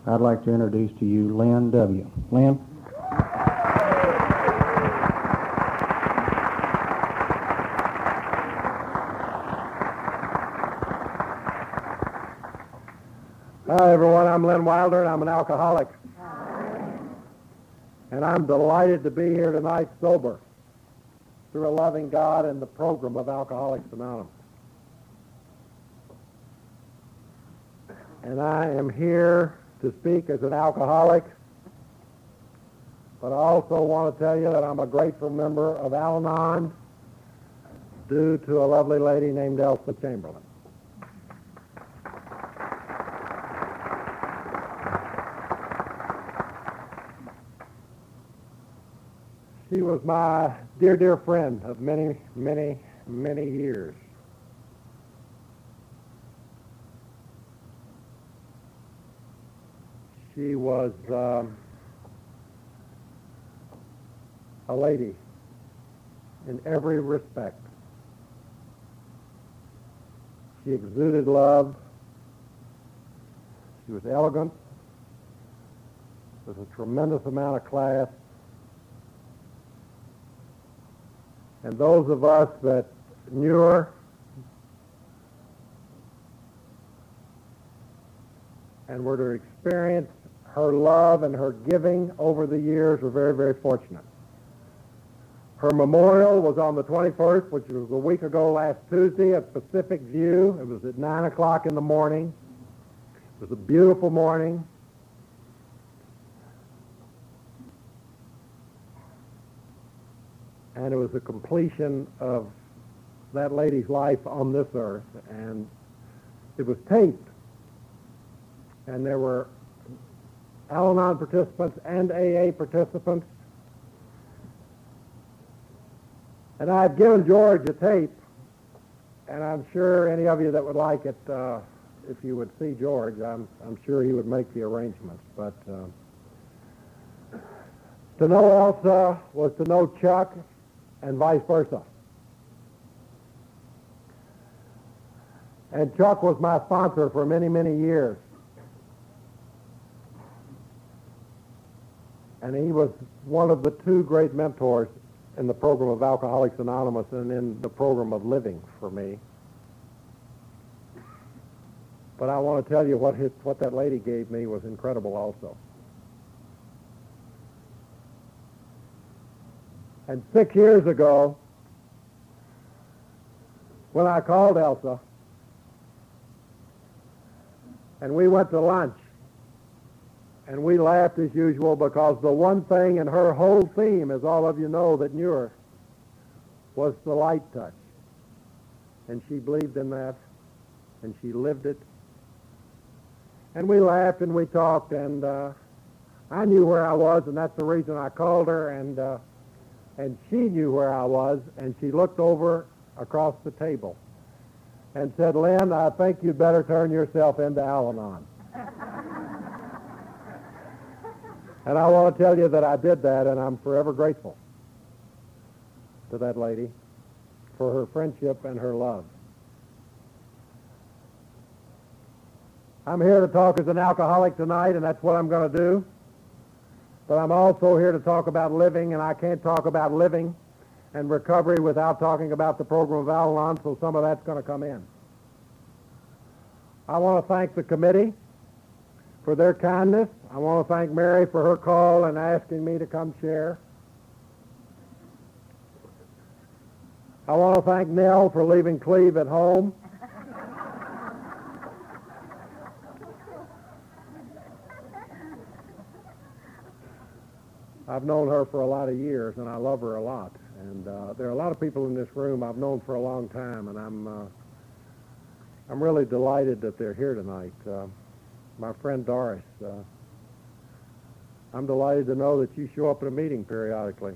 I'd like to introduce to you Lynn W. Lynn? Hi, everyone. I'm Lynn Wilder, and I'm an alcoholic. And I'm delighted to be here tonight sober through a loving God and the program of Alcoholics Anonymous. And I am here to speak as an alcoholic, but I also want to tell you that I'm a grateful member of Al-Anon due to a lovely lady named Elsa Chamberlain. She was my dear, dear friend of many, many, many years. She was a lady in every respect. She exuded love. She was elegant. There was a tremendous amount of class. And those of us that knew her and were to experience her love and her giving over the years were very, very fortunate. Her memorial was on the 21st, which was a week ago last Tuesday at Pacific View. It was at 9 o'clock in the morning. It was a beautiful morning. And it was the completion of that lady's life on this earth. And it was taped. And there were Al-Anon participants and AA participants. And I had given George a tape. And I'm sure any of you that would like it, if you would see George, I'm sure he would make the arrangements. But to know Elsa was to know Chuck, and vice versa. And Chuck was my sponsor for many, many years. And he was one of the two great mentors in the program of Alcoholics Anonymous and in the program of living for me. But I want to tell you what that lady gave me was incredible also. And 6 years ago, when I called Elsa, and we went to lunch, and we laughed as usual because the one thing in her whole theme, as all of you know that knew her, was the light touch. And she believed in that, and she lived it. And we laughed and we talked, and I knew where I was, and that's the reason I called her, and she knew where I was, and she looked over across the table and said, "Lynn, I think you'd better turn yourself into Al-Anon." And I want to tell you that I did that, and I'm forever grateful to that lady for her friendship and her love. I'm here to talk as an alcoholic tonight, and that's what I'm going to do. But I'm also here to talk about living, and I can't talk about living and recovery without talking about the program of Al-Anon, so some of that's going to come in. I want to thank the committee for their kindness. I want to thank Mary for her call and asking me to come share. I want to thank Nell for leaving Cleve at home. I've known her for a lot of years, and I love her a lot. And there are a lot of people in this room I've known for a long time, and I'm really delighted that they're here tonight. My friend Doris, I'm delighted to know that you show up at a meeting periodically,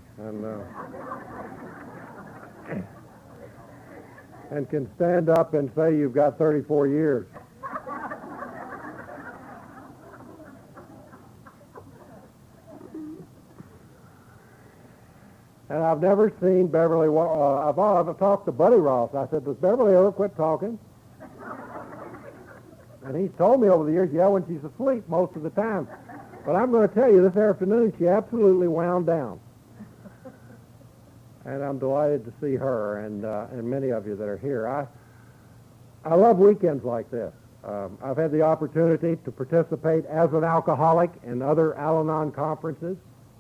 and can stand up and say you've got 34 years. And I've never seen Beverly, I've talked to Buddy Ross. I said, "Does Beverly ever quit talking?" And he's told me over the years, yeah, when she's asleep most of the time. But I'm going to tell you, this afternoon she absolutely wound down. And I'm delighted to see her and many of you that are here. I love weekends like this. I've had the opportunity to participate as an alcoholic in other Al-Anon conferences.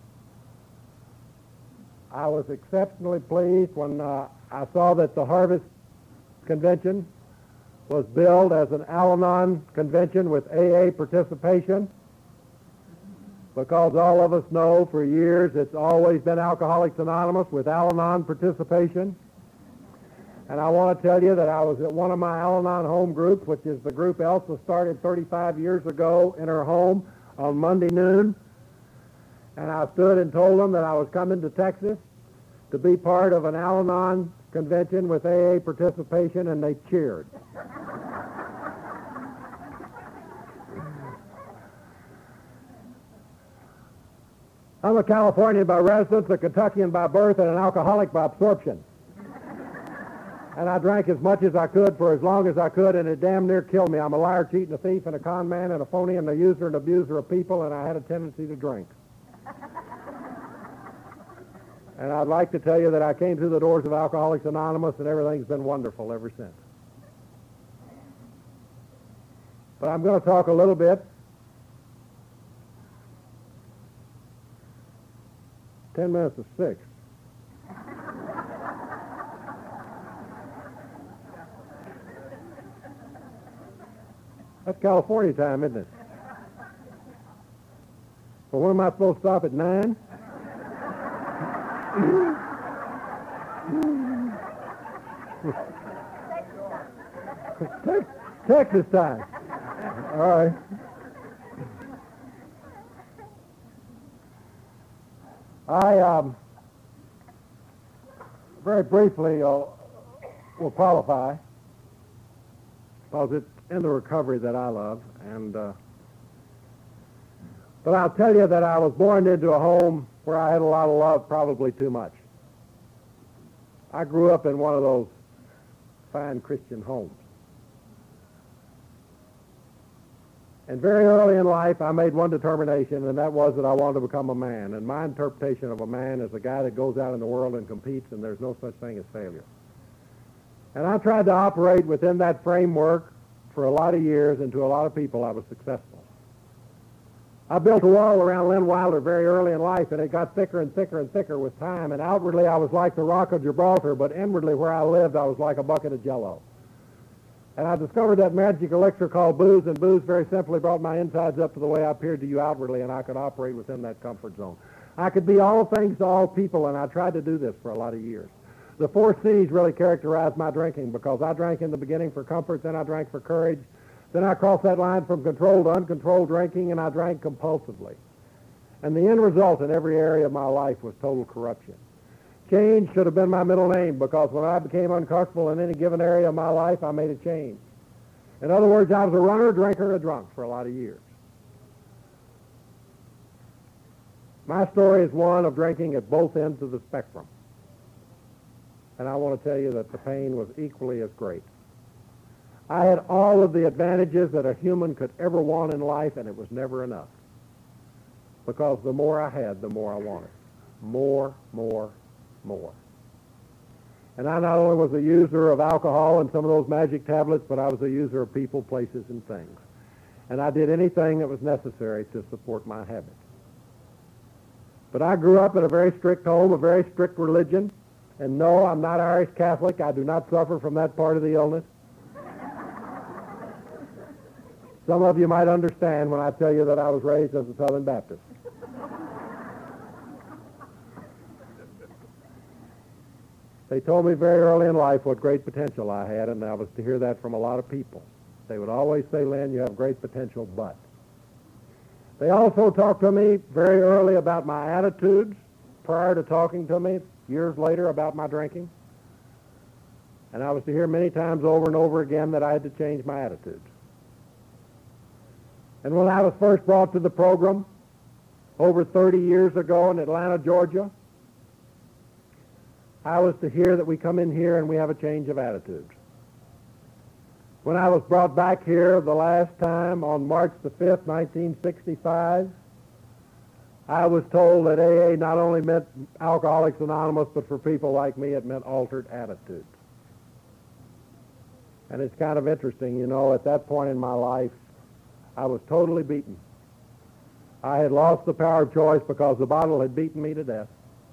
I was exceptionally pleased when I saw that the Harvest Convention was billed as an Al-Anon convention with AA participation, because all of us know for years it's always been Alcoholics Anonymous with Al-Anon participation. And I want to tell you that I was at one of my Al-Anon home groups, which is the group Elsa started 35 years ago in her home on Monday noon. And I stood and told them that I was coming to Texas to be part of an Al-Anon convention with AA participation, and they cheered. I'm a Californian by residence, a Kentuckian by birth, and an alcoholic by absorption. And I drank as much as I could for as long as I could, and it damn near killed me. I'm a liar, cheat, and a thief, and a con man, and a phony, and a user and abuser of people, and I had a tendency to drink. And I'd like to tell you that I came through the doors of Alcoholics Anonymous, and everything's been wonderful ever since. But I'm going to talk a little bit. 10 minutes to 6. That's California time, isn't it? Well, when am I supposed to stop at 9? Texas time. All right. I very briefly will qualify, because it's in the recovery that I love, but I'll tell you that I was born into a home where I had a lot of love, probably too much. I grew up in one of those fine Christian homes. And very early in life, I made one determination, and that was that I wanted to become a man. And my interpretation of a man is a guy that goes out in the world and competes, and there's no such thing as failure. And I tried to operate within that framework for a lot of years, and to a lot of people, I was successful. I built a wall around Lynn Wilder very early in life, and it got thicker and thicker and thicker with time. And outwardly, I was like the Rock of Gibraltar, but inwardly, where I lived, I was like a bucket of Jell-O. And I discovered that magic elixir called booze, and booze very simply brought my insides up to the way I appeared to you outwardly, and I could operate within that comfort zone. I could be all things to all people, and I tried to do this for a lot of years. The 4 C's really characterized my drinking, because I drank in the beginning for comfort, then I drank for courage, then I crossed that line from controlled to uncontrolled drinking, and I drank compulsively. And the end result in every area of my life was total corruption. Change should have been my middle name, because when I became uncomfortable in any given area of my life, I made a change. In other words, I was a runner, a drinker, a drunk for a lot of years. My story is one of drinking at both ends of the spectrum. And I want to tell you that the pain was equally as great. I had all of the advantages that a human could ever want in life, and it was never enough. Because the more I had, the more I wanted. More. And I not only was a user of alcohol and some of those magic tablets, but I was a user of people, places, and things. And I did anything that was necessary to support my habit. But I grew up in a very strict home, a very strict religion. And no, I'm not Irish Catholic. I do not suffer from that part of the illness. Some of you might understand when I tell you that I was raised as a Southern Baptist. They told me very early in life what great potential I had, and I was to hear that from a lot of people. They would always say, Lynn, you have great potential, but. They also talked to me very early about my attitudes prior to talking to me years later about my drinking. And I was to hear many times over and over again that I had to change my attitudes. And when I was first brought to the program over 30 years ago in Atlanta, Georgia, I was to hear that we come in here and we have a change of attitudes. When I was brought back here the last time on March the 5th, 1965, I was told that AA not only meant Alcoholics Anonymous, but for people like me, it meant altered attitudes. And it's kind of interesting, you know, at that point in my life, I was totally beaten. I had lost the power of choice because the bottle had beaten me to death.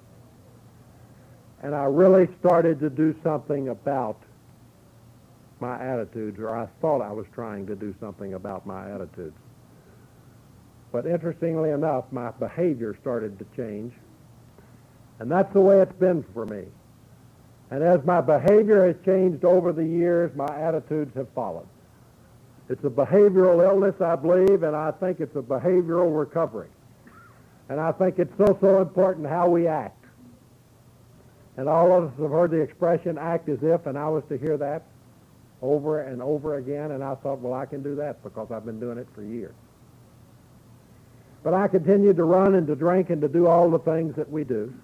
And I really started to do something about my attitudes, or I thought I was trying to do something about my attitudes. But interestingly enough, my behavior started to change. And that's the way it's been for me. And as my behavior has changed over the years, my attitudes have followed. It's a behavioral illness, I believe, and I think it's a behavioral recovery. And I think it's so important how we act. And all of us have heard the expression, act as if, and I was to hear that over and over again, and I thought, well, I can do that because I've been doing it for years. But I continued to run and to drink and to do all the things that we do.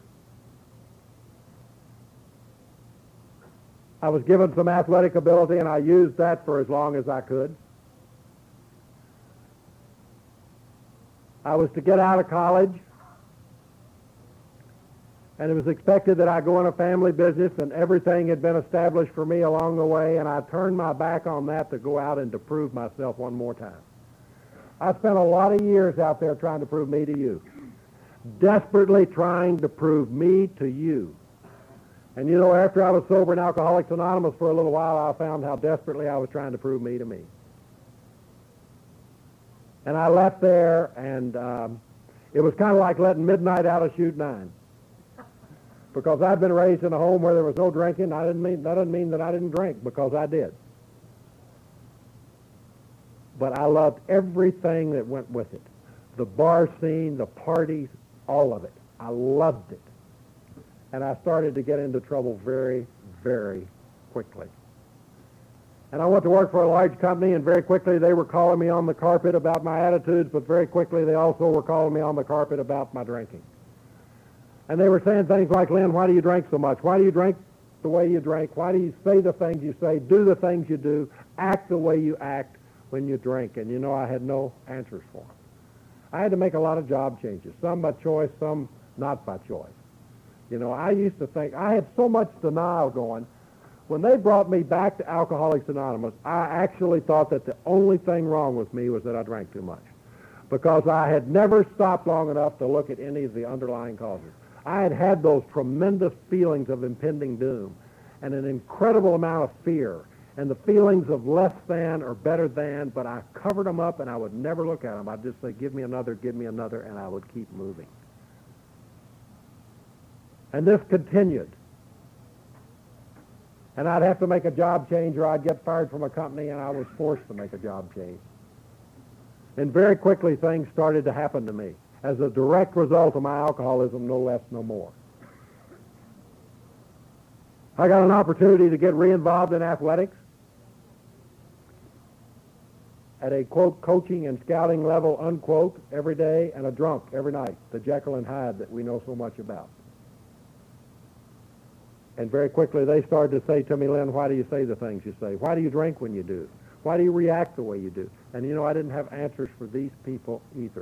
I was given some athletic ability, and I used that for as long as I could. I was to get out of college, and it was expected that I go in a family business, and everything had been established for me along the way, and I turned my back on that to go out and to prove myself one more time. I spent a lot of years out there trying to prove me to you, desperately trying to prove me to you. And you know, after I was sober in Alcoholics Anonymous for a little while, I found how desperately I was trying to prove me to me. And I left there, and it was kind of like letting midnight out of shoot 9. Because I'd been raised in a home where there was no drinking. That doesn't mean that I didn't drink, because I did. But I loved everything that went with it. The bar scene, the parties, all of it. I loved it. And I started to get into trouble very, very quickly. And I went to work for a large company, and very quickly they were calling me on the carpet about my attitudes, but very quickly they also were calling me on the carpet about my drinking. And they were saying things like, Lynn, why do you drink so much? Why do you drink the way you drink? Why do you say the things you say, do the things you do, act the way you act when you drink? And you know, I had no answers for them. I had to make a lot of job changes, some by choice, some not by choice. You know, I used to think, I had so much denial going. When they brought me back to Alcoholics Anonymous, I actually thought that the only thing wrong with me was that I drank too much, because I had never stopped long enough to look at any of the underlying causes. I had had those tremendous feelings of impending doom and an incredible amount of fear and the feelings of less than or better than, but I covered them up and I would never look at them. I'd just say, give me another, and I would keep moving. And this continued. And I'd have to make a job change, or I'd get fired from a company, and I was forced to make a job change. And very quickly things started to happen to me as a direct result of my alcoholism, no less, no more. I got an opportunity to get re-involved in athletics at a, quote, coaching and scouting level, unquote, every day, and a drunk every night, the Jekyll and Hyde that we know so much about. And very quickly they started to say to me, Lynn, why do you say the things you say? Why do you drink when you do? Why do you react the way you do? And you know, I didn't have answers for these people either.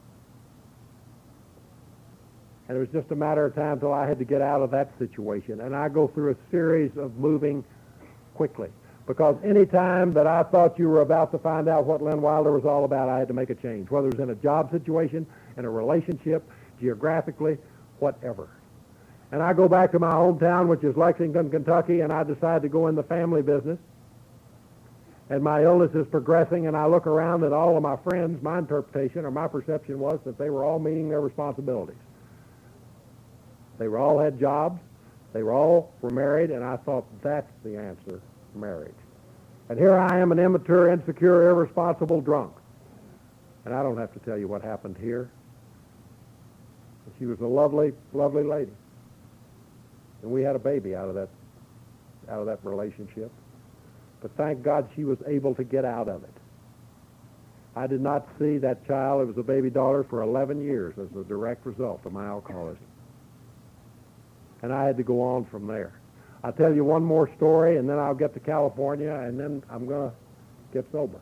And it was just a matter of time till I had to get out of that situation. And I go through a series of moving quickly. Because any time that I thought you were about to find out what Lynn Wilder was all about, I had to make a change, whether it was in a job situation, in a relationship, geographically, whatever. And I go back to my hometown, which is Lexington, Kentucky, and I decide to go in the family business. And my illness is progressing, and I look around at all of my friends. My interpretation or my perception was that they were all meeting their responsibilities. They were all had jobs. They were married, and I thought that's the answer, marriage. And here I am, an immature, insecure, irresponsible drunk. And I don't have to tell you what happened here. She was a lovely, lovely lady. And we had a baby out of that relationship. But thank God she was able to get out of it. I did not see that child, it was a baby daughter, for 11 years as a direct result of my alcoholism. And I had to go on from there. I'll tell you one more story, and then I'll get to California, and then I'm going to get sober.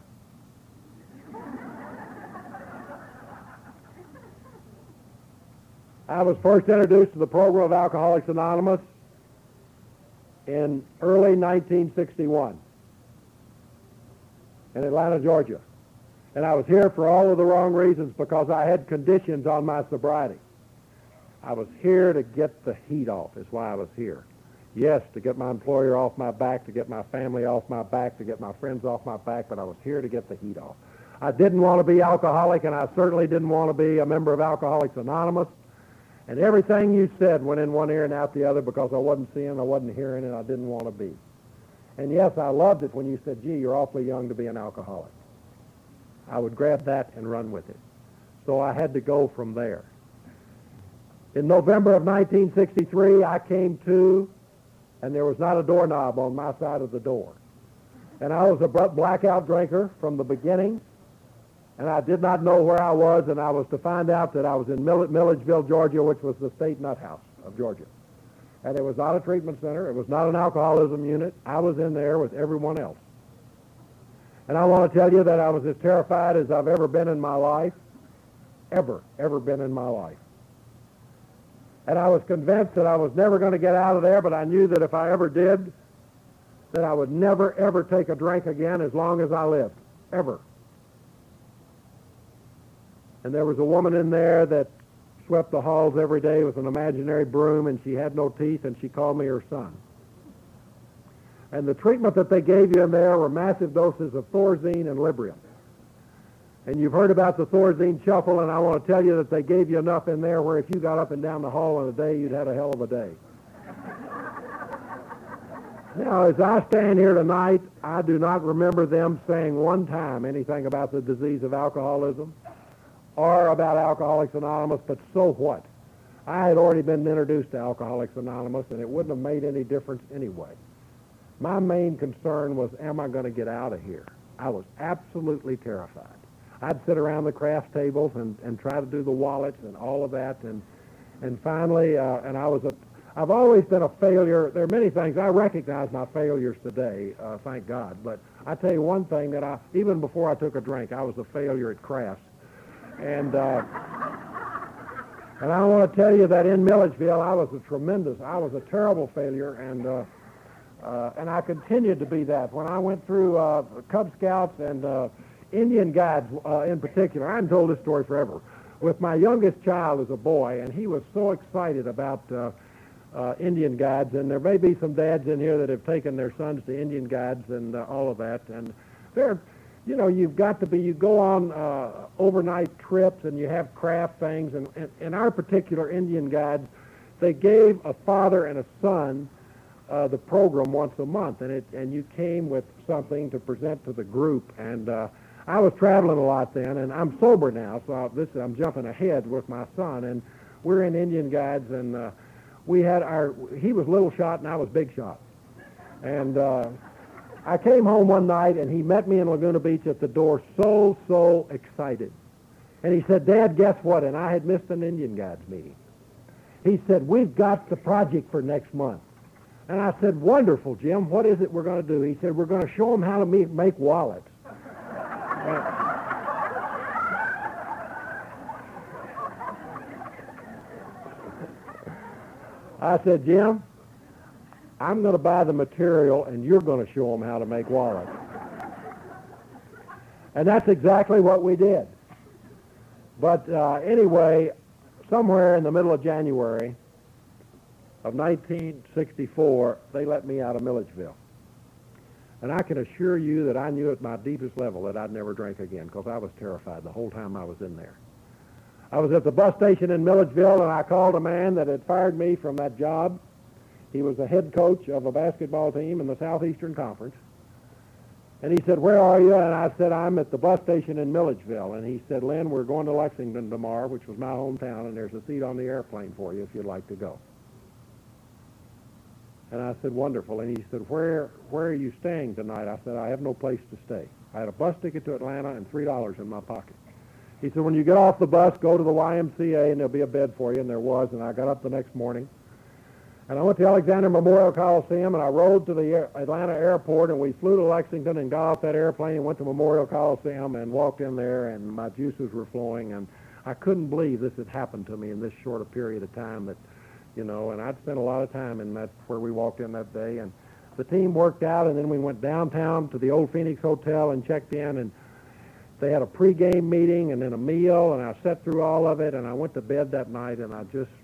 I was first introduced to the program of Alcoholics Anonymous in early 1961 in Atlanta, Georgia. And I was here for all of the wrong reasons because I had conditions on my sobriety. I was here to get the heat off is why I was here. Yes, to get my employer off my back, to get my family off my back, to get my friends off my back, but I was here to get the heat off. I didn't want to be alcoholic, and I certainly didn't want to be a member of Alcoholics Anonymous. And everything you said went in one ear and out the other because I wasn't seeing, I wasn't hearing, and I didn't want to be. And yes, I loved it when you said, gee, you're awfully young to be an alcoholic. I would grab that and run with it. So I had to go from there. In November of 1963, I came to, and there was not a doorknob on my side of the door. And I was a blackout drinker from the beginning, and I did not know where I was, and I was to find out that I was in Milledgeville, Georgia, which was the state nut house of Georgia. And it was not a treatment center. It was not an alcoholism unit. I was in there with everyone else. And I want to tell you that I was as terrified as I've ever been in my life, ever been in my life. And I was convinced that I was never going to get out of there, but I knew that if I ever did, that I would never, ever take a drink again as long as I lived, ever. And there was a woman in there that swept the halls every day with an imaginary broom, and she had no teeth, and she called me her son. And the treatment that they gave you in there were massive doses of Thorazine and Librium. And you've heard about the Thorazine shuffle, and I want to tell you that they gave you enough in there where if you got up and down the hall in a day, you'd had a hell of a day. Now, as I stand here tonight, I do not remember them saying one time anything about the disease of alcoholism or about Alcoholics Anonymous, but so what? I had already been introduced to Alcoholics Anonymous, and it wouldn't have made any difference anyway. My main concern was, am I going to get out of here? I was absolutely terrified. I'd sit around the craft tables and try to do the wallets and all of that, and finally, I've always been a failure. There are many things. I recognize my failures today, thank God, but I tell you one thing, that even before I took a drink, I was a failure at crafts. And I want to tell you that in Milledgeville, I was a terrible failure, and I continued to be that. When I went through Cub Scouts and Indian Guides in particular, I haven't told this story forever, with my youngest child as a boy, and he was so excited about Indian Guides, and there may be some dads in here that have taken their sons to Indian Guides and all of that, and they're, you know, you go on overnight trips and you have craft things, and in our particular Indian Guides, they gave a father and a son the program once a month, and you came with something to present to the group, and I was traveling a lot then, and I'm sober now, so I'm jumping ahead with my son, and we're in Indian Guides, and he was little shot and I was big shot, and I came home one night, and he met me in Laguna Beach at the door, so excited. And he said, Dad, guess what? And I had missed an Indian Guides meeting. He said, we've got the project for next month. And I said, wonderful, Jim. What is it we're going to do? He said, we're going to show them how to make wallets. I said, Jim, I'm going to buy the material, and you're going to show them how to make wallets. And that's exactly what we did. But anyway, somewhere in the middle of January of 1964, they let me out of Milledgeville. And I can assure you that I knew at my deepest level that I'd never drink again, because I was terrified the whole time I was in there. I was at the bus station in Milledgeville, and I called a man that had fired me from that job. He was the head coach of a basketball team in the Southeastern Conference. And he said, where are you? And I said, I'm at the bus station in Milledgeville. And he said, Lynn, we're going to Lexington tomorrow, which was my hometown, and there's a seat on the airplane for you if you'd like to go. And I said, wonderful. And he said, where are you staying tonight? I said, I have no place to stay. I had a bus ticket to Atlanta and $3 in my pocket. He said, when you get off the bus, go to the YMCA, and there'll be a bed for you. And there was, and I got up the next morning. And I went to Alexander Memorial Coliseum, and I rode to the Atlanta airport, and we flew to Lexington and got off that airplane and went to Memorial Coliseum and walked in there, and my juices were flowing, and I couldn't believe this had happened to me in this short a period of time that, and I'd spent a lot of time in that, where we walked in that day, and the team worked out, and then we went downtown to the Old Phoenix Hotel and checked in, and they had a pregame meeting and then a meal, and I sat through all of it, and I went to bed that night, and I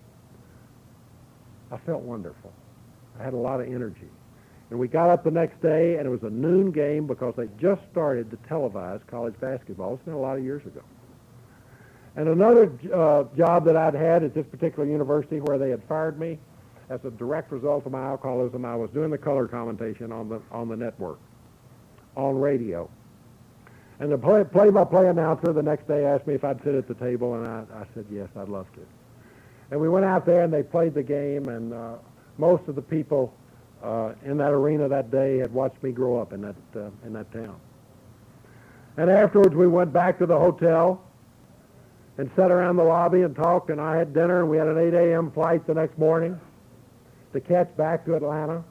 felt wonderful. I had a lot of energy. And we got up the next day, and it was a noon game because they just started to televise college basketball. It's been a lot of years ago. And another job that I'd had at this particular university where they had fired me, as a direct result of my alcoholism, I was doing the color commentation on the network, on radio. And the play-by-play announcer the next day asked me if I'd sit at the table, and I said, yes, I'd love to. And we went out there, and they played the game, and most of the people in that arena that day had watched me grow up in that town. And afterwards, we went back to the hotel and sat around the lobby and talked, and I had dinner, and we had an 8 a.m. flight the next morning to catch back to Atlanta.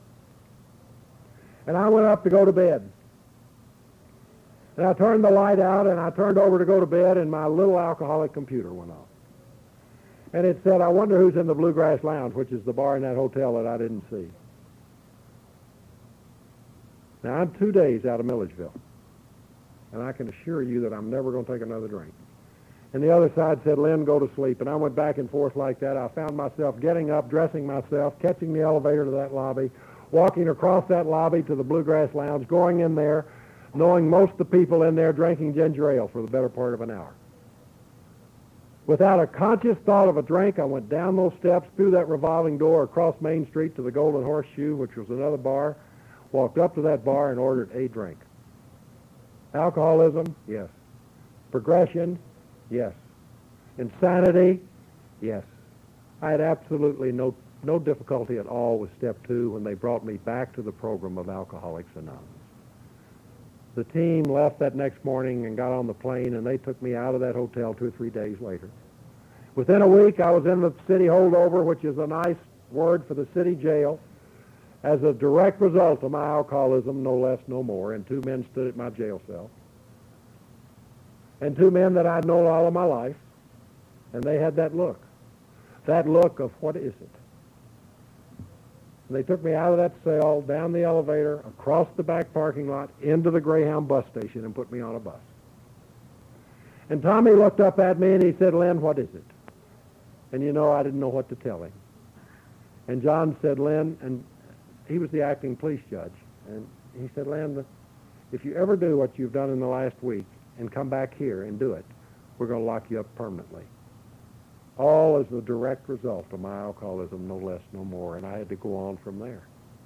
And I went up to go to bed. And I turned the light out, and I turned over to go to bed, and my little alcoholic computer went off. And it said, I wonder who's in the Bluegrass Lounge, which is the bar in that hotel that I didn't see. Now, I'm 2 days out of Milledgeville, and I can assure you that I'm never going to take another drink. And the other side said, Lynn, go to sleep. And I went back and forth like that. I found myself getting up, dressing myself, catching the elevator to that lobby, walking across that lobby to the Bluegrass Lounge, going in there, knowing most of the people in there drinking ginger ale for the better part of an hour. Without a conscious thought of a drink, I went down those steps, through that revolving door, across Main Street to the Golden Horseshoe, which was another bar, walked up to that bar and ordered a drink. Alcoholism? Yes. Progression? Yes. Insanity? Yes. I had absolutely no difficulty at all with step 2 when they brought me back to the program of Alcoholics Anonymous. The team left that next morning and got on the plane, and they took me out of that hotel 2 or 3 days later. Within a week, I was in the city holdover, which is a nice word for the city jail, as a direct result of my alcoholism, no less, no more, and 2 men stood at my jail cell. And 2 men that I'd known all of my life, and they had that look of, what is it? And they took me out of that cell, down the elevator, across the back parking lot, into the Greyhound bus station, and put me on a bus. And Tommy looked up at me, and he said, Lynn, what is it? And I didn't know what to tell him. And John said, Lynn, and he was the acting police judge, and he said, Lynn, if you ever do what you've done in the last week and come back here and do it, we're going to lock you up permanently. All as a direct result of my alcoholism, no less, no more, and I had to go on from there.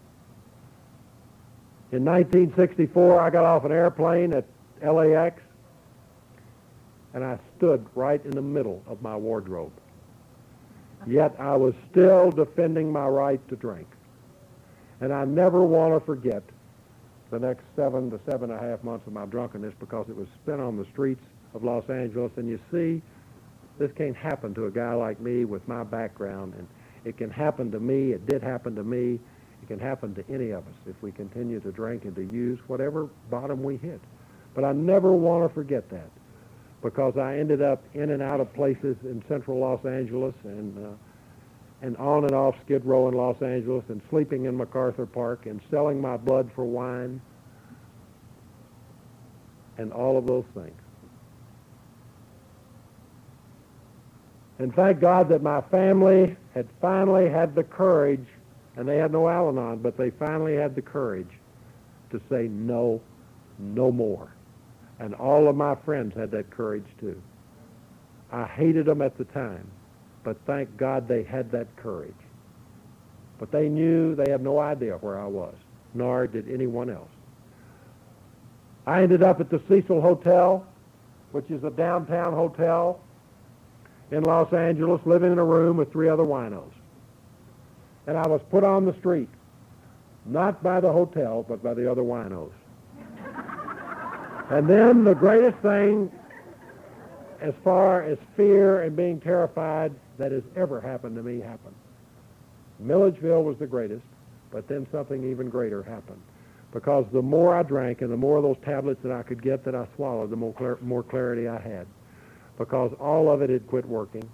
In 1964, I got off an airplane at LAX, and I stood right in the middle of my wardrobe. Yet I was still defending my right to drink. And I never want to forget the next 7 to 7.5 months of my drunkenness, because it was spent on the streets of Los Angeles. And you see, this can't happen to a guy like me with my background, and it can happen to me. It did happen to me. It can happen to any of us if we continue to drink and to use whatever bottom we hit. But I never want to forget that, because I ended up in and out of places in central Los Angeles, and on and off Skid Row in Los Angeles, and sleeping in MacArthur Park, and selling my blood for wine, and all of those things. And thank God that my family had finally had the courage, and they had no Al-Anon, but they finally had the courage to say no, no more. And all of my friends had that courage too. I hated them at the time, but thank God they had that courage. But they knew, they had no idea where I was, nor did anyone else. I ended up at the Cecil Hotel, which is a downtown hotel in Los Angeles, living in a room with 3 other winos. And I was put on the street, not by the hotel, but by the other winos. And then the greatest thing, as far as fear and being terrified, that has ever happened to me happened. Milledgeville was the greatest, but then something even greater happened. Because the more I drank and the more of those tablets that I could get that I swallowed, the more clarity I had. Because all of it had quit working.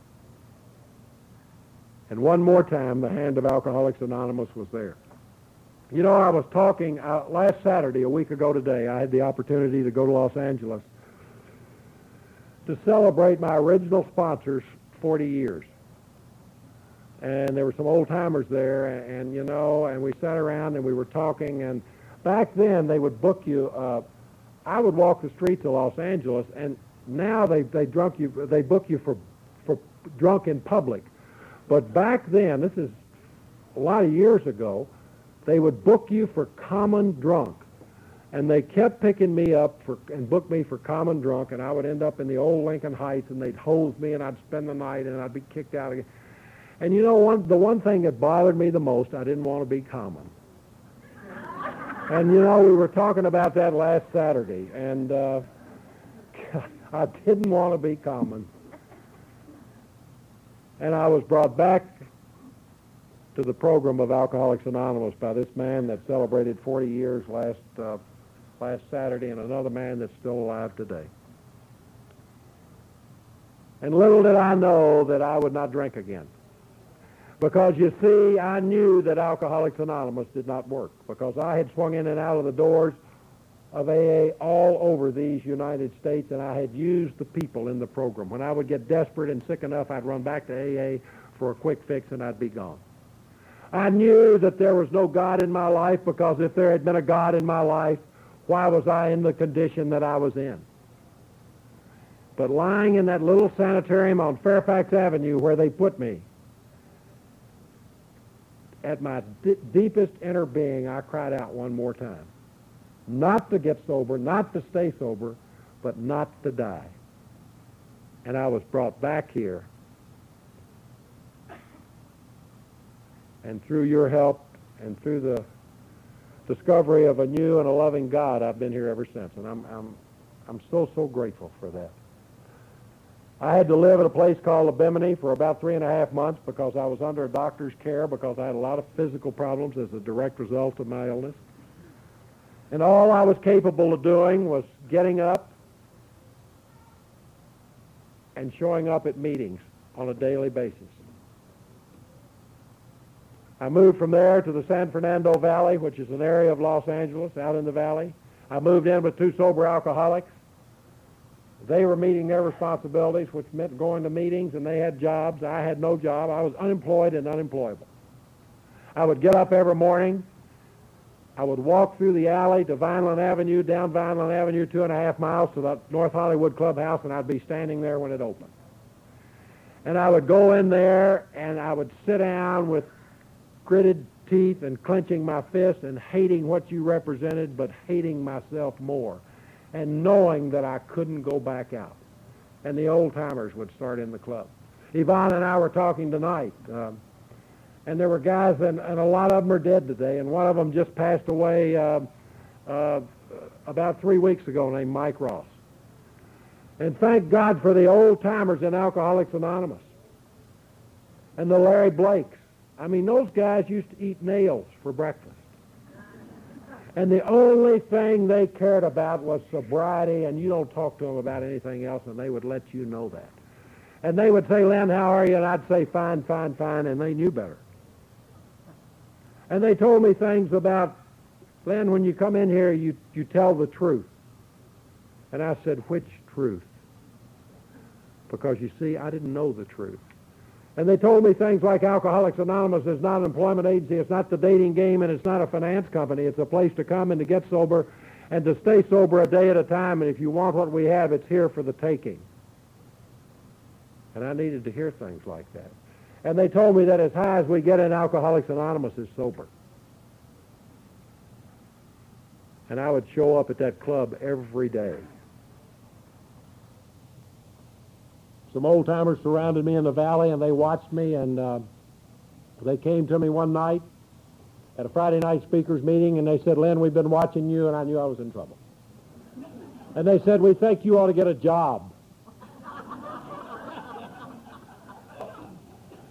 And one more time, the hand of Alcoholics Anonymous was there. You know, I was talking last Saturday, a week ago today, I had the opportunity to go to Los Angeles to celebrate my original sponsors' 40 years. And there were some old-timers there, and you know, and we sat around and we were talking, and back then they would book you. I would walk the streets of Los Angeles, and now they book you for drunk in public. But back then, this is a lot of years ago, they would book you for common drunk. And they kept picking me up and booked me for common drunk, and I would end up in the old Lincoln Heights, and they'd hose me, and I'd spend the night, and I'd be kicked out again. And you know, the one thing that bothered me the most, I didn't want to be common. And you know, we were talking about that last Saturday, and I didn't want to be common. And I was brought back to the program of Alcoholics Anonymous by this man that celebrated 40 years last Saturday, and another man that's still alive today. And little did I know that I would not drink again. Because, you see, I knew that Alcoholics Anonymous did not work, because I had swung in and out of the doors of AA all over these United States, and I had used the people in the program. When I would get desperate and sick enough, I'd run back to AA for a quick fix, and I'd be gone. I knew that there was no God in my life, because if there had been a God in my life, why was I in the condition that I was in? But lying in that little sanitarium on Fairfax Avenue where they put me, at my deepest inner being, I cried out one more time. Not to get sober, not to stay sober, but not to die. And I was brought back here. And through your help and through the discovery of a new and a loving God, I've been here ever since. And I'm so grateful for that. I had to live at a place called Abimini for about 3.5 months because I was under a doctor's care because I had a lot of physical problems as a direct result of my illness. And all I was capable of doing was getting up and showing up at meetings on a daily basis. I moved from there to the San Fernando Valley, which is an area of Los Angeles out in the valley. I moved in with 2 sober alcoholics. They were meeting their responsibilities, which meant going to meetings, and they had jobs. I had no job. I was unemployed and unemployable. I would get up every morning. I would walk through the alley to Vineland Avenue, down Vineland Avenue 2.5 miles to the North Hollywood Clubhouse, and I'd be standing there when it opened. And I would go in there, and I would sit down with gritted teeth and clenching my fists and hating what you represented, but hating myself more, and knowing that I couldn't go back out. And the old-timers would start in the club. Yvonne and I were talking tonight, and there were guys, and a lot of them are dead today, and one of them just passed away about 3 weeks ago, named Mike Ross. And thank God for the old-timers in Alcoholics Anonymous and the Larry Blakes. I mean, those guys used to eat nails for breakfast. And the only thing they cared about was sobriety, and you don't talk to them about anything else, and they would let you know that. And they would say, Len, how are you? And I'd say, fine, fine, fine, and they knew better. And they told me things about, Len, when you come in here, you tell the truth. And I said, which truth? Because, you see, I didn't know the truth. And they told me things like Alcoholics Anonymous is not an employment agency, it's not the dating game, and it's not a finance company. It's a place to come and to get sober and to stay sober a day at a time, and if you want what we have, it's here for the taking. And I needed to hear things like that. And they told me that as high as we get in Alcoholics Anonymous is sober. And I would show up at that club every day. Some old-timers surrounded me in the valley, and they watched me, and they came to me one night at a Friday night speakers meeting, and they said, Len, we've been watching you, and I knew I was in trouble. And they said, we think you ought to get a job.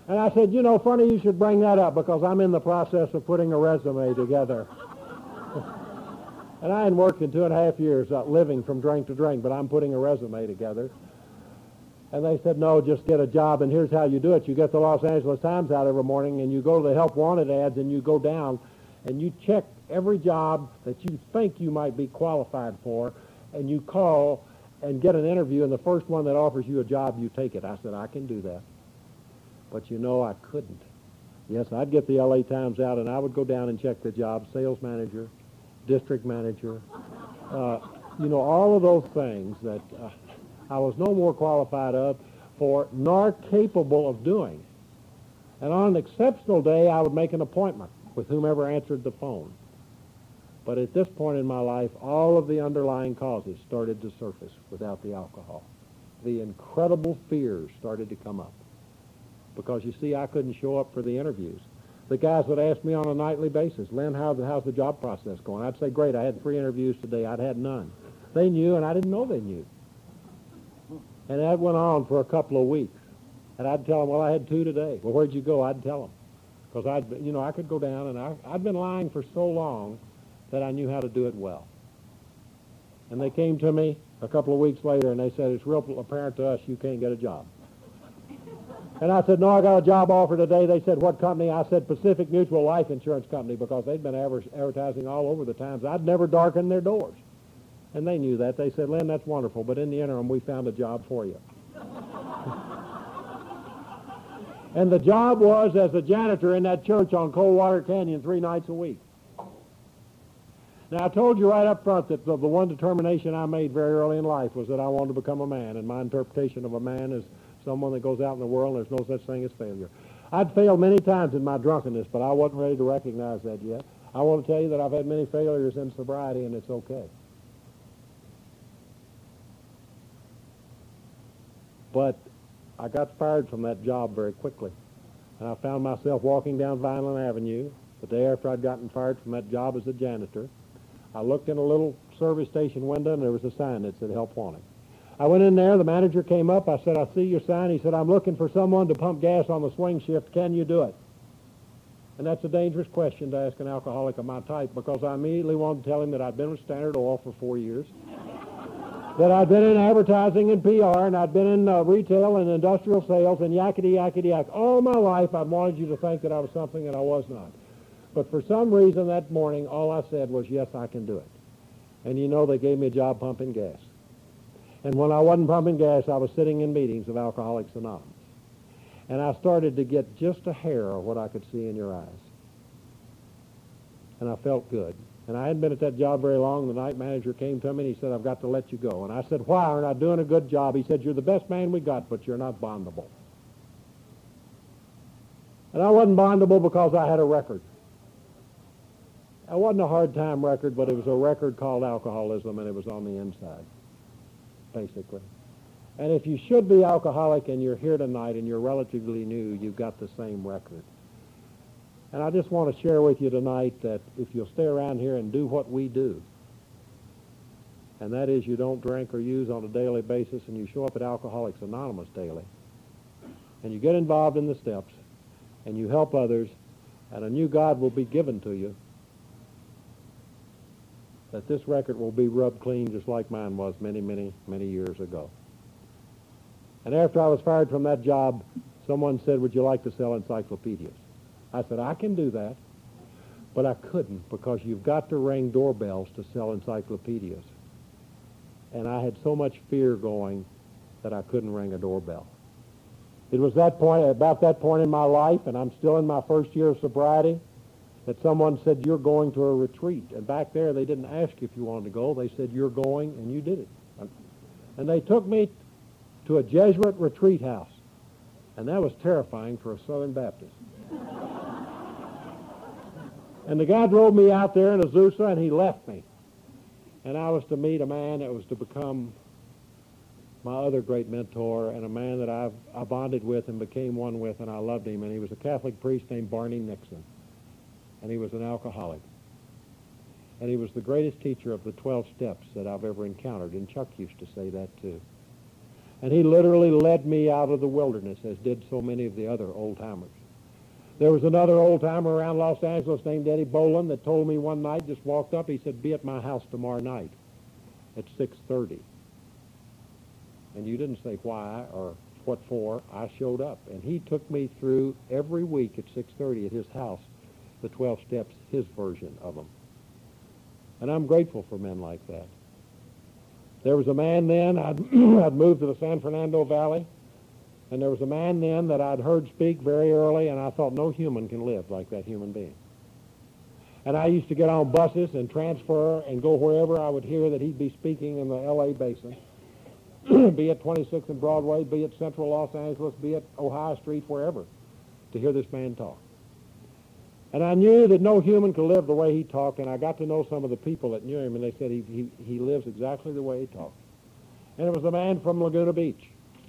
And I said, you know, funny you should bring that up because I'm in the process of putting a resume together. And I hadn't worked in 2.5 years living from drink to drink, but I'm putting a resume together. And they said, no, just get a job, and here's how you do it. You get the Los Angeles Times out every morning, and you go to the Help Wanted ads, and you go down, and you check every job that you think you might be qualified for, and you call and get an interview, and the first one that offers you a job, you take it. I said, I can do that. But you know, I couldn't. Yes, I'd get the LA Times out, and I would go down and check the job, sales manager, district manager, you know, all of those things that I was no more qualified for nor capable of doing. And on an exceptional day, I would make an appointment with whomever answered the phone. But at this point in my life, all of the underlying causes started to surface without the alcohol. The incredible fears started to come up. Because, you see, I couldn't show up for the interviews. The guys would ask me on a nightly basis, Len, how's the job process going? I'd say, great, I had 3 interviews today. I'd had none. They knew, and I didn't know they knew. And that went on for a couple of weeks. And I'd tell them, well, I had 2 today. Well, where'd you go? I'd tell them. Because I could go down, and I'd been lying for so long that I knew how to do it well. And they came to me a couple of weeks later, and they said, it's real apparent to us you can't get a job. And I said, no, I got a job offer today. They said, what company? I said, Pacific Mutual Life Insurance Company, because they'd been advertising all over the Times. I'd never darkened their doors. And they knew that. They said, Len, that's wonderful, but in the interim, we found a job for you. And the job was as a janitor in that church on Coldwater Canyon 3 nights a week. Now, I told you right up front that the one determination I made very early in life was that I wanted to become a man, and my interpretation of a man is someone that goes out in the world and there's no such thing as failure. I'd failed many times in my drunkenness, but I wasn't ready to recognize that yet. I want to tell you that I've had many failures in sobriety, and it's okay. But I got fired from that job very quickly, and I found myself walking down Vineland Avenue the day after I'd gotten fired from that job as a janitor. I looked in a little service station window, and there was a sign that said Help Wanted. I went in there. The manager came up. I said, I see your sign. He said, I'm looking for someone to pump gas on the swing shift. Can you do it? And that's a dangerous question to ask an alcoholic of my type, because I immediately wanted to tell him that I'd been with Standard Oil for 4 years, that I'd been in advertising and PR, and I'd been in retail and industrial sales, and yakety-yakety-yak. All my life, I'd wanted you to think that I was something that I was not. But for some reason that morning, all I said was, yes, I can do it. And you know, they gave me a job pumping gas. And when I wasn't pumping gas, I was sitting in meetings of Alcoholics Anonymous. And I started to get just a hair of what I could see in your eyes. And I felt good. And I hadn't been at that job very long. The night manager came to me and he said, I've got to let you go. And I said, why? Aren't I doing a good job? He said, you're the best man we got, but you're not bondable. And I wasn't bondable because I had a record. It wasn't a hard time record, but it was a record called alcoholism, and it was on the inside, basically. And if you should be alcoholic and you're here tonight and you're relatively new, you've got the same record. And I just want to share with you tonight that if you'll stay around here and do what we do, and that is you don't drink or use on a daily basis, and you show up at Alcoholics Anonymous daily, and you get involved in the steps, and you help others, and a new God will be given to you, that this record will be rubbed clean just like mine was many, many, many years ago. And after I was fired from that job, someone said, would you like to sell encyclopedias? I said, I can do that. But I couldn't, because you've got to ring doorbells to sell encyclopedias. And I had so much fear going that I couldn't ring a doorbell. It was about that point in my life, and I'm still in my first year of sobriety, that someone said, you're going to a retreat. And back there, they didn't ask if you wanted to go. They said, you're going, and you did it. And they took me to a Jesuit retreat house. And that was terrifying for a Southern Baptist. And the guy drove me out there in Azusa, and he left me. And I was to meet a man that was to become my other great mentor, and a man that I bonded with and became one with, and I loved him. And he was a Catholic priest named Barney Nixon. And he was an alcoholic. And he was the greatest teacher of the 12 steps that I've ever encountered, and Chuck used to say that too. And he literally led me out of the wilderness, as did so many of the other old-timers. There was another old-timer around Los Angeles named Eddie Boland that told me one night, just walked up, he said, "Be at my house tomorrow night at 6:30. And you didn't say why or what for. I showed up. And he took me through every week at 6:30 at his house, the 12 steps, his version of them. And I'm grateful for men like that. There was a man then, I'd moved to the San Fernando Valley, and there was a man then that I'd heard speak very early, and I thought no human can live like that human being. And I used to get on buses and transfer and go wherever I would hear that he'd be speaking in the L.A. basin, be it 26th and Broadway, be it Central Los Angeles, be it Ohio Street, wherever, to hear this man talk. And I knew that no human could live the way he talked, and I got to know some of the people that knew him, and they said he lives exactly the way he talked. And it was a man from Laguna Beach.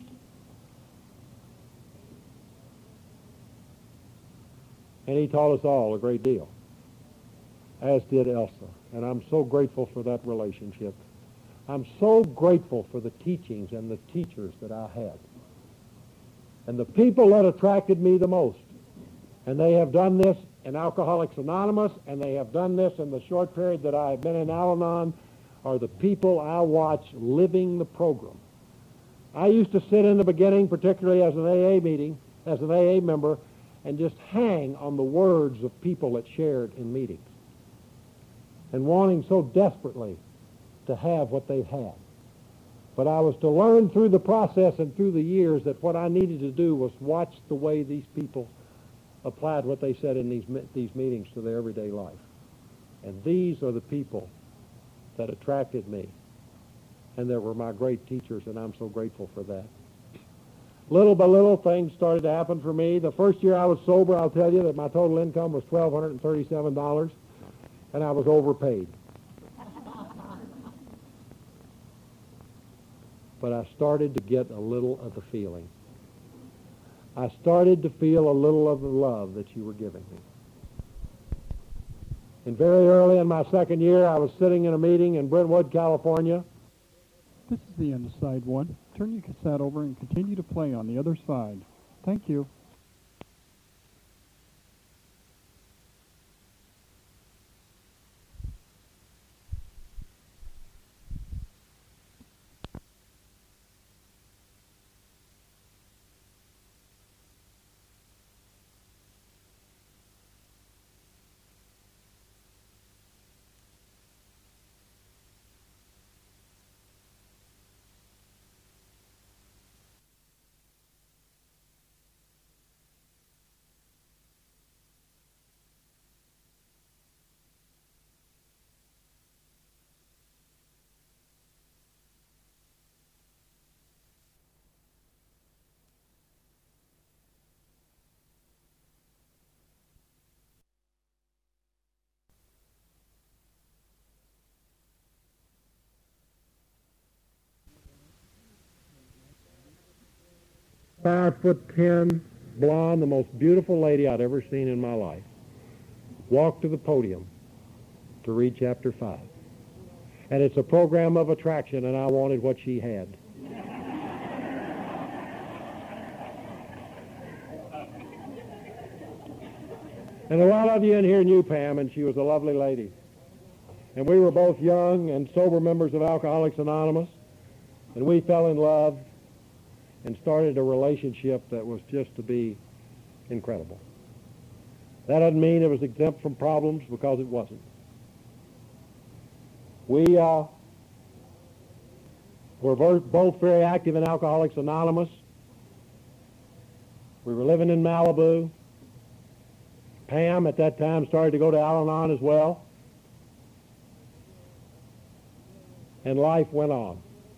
And he taught us all a great deal, as did Elsa. And I'm so grateful for that relationship. I'm so grateful for the teachings and the teachers that I had. And the people that attracted me the most, and they have done this in Alcoholics Anonymous, and they have done this in the short period that I have been in Al-Anon, are the people I watch living the program. I used to sit in the beginning, particularly as an AA member, and just hang on the words of people that shared in meetings, and wanting so desperately to have what they've had. But I was to learn through the process and through the years that what I needed to do was watch the way these people applied what they said in these meetings to their everyday life. And these are the people that attracted me, and they were my great teachers, and I'm so grateful for that. Little by little, things started to happen for me. The first year I was sober, I'll tell you that my total income was $1,237, and I was overpaid. But I started to get a little of the feeling. I started to feel a little of the love that you were giving me. And very early in my second year, I was sitting in a meeting in Brentwood, California. This is the end of side one. Turn your cassette over and continue to play on the other side. Thank you. "5'10", blonde, the most beautiful lady I'd ever seen in my life, walked to the podium to read chapter 5. And it's a program of attraction, and I wanted what she had. And a lot of you in here knew Pam, and she was a lovely lady. And we were both young and sober members of Alcoholics Anonymous, and we fell in love and started a relationship that was just to be incredible. That doesn't mean it was exempt from problems, because it wasn't. We were both very active in Alcoholics Anonymous. We were living in Malibu. Pam, at that time, started to go to Al-Anon as well. And life went on.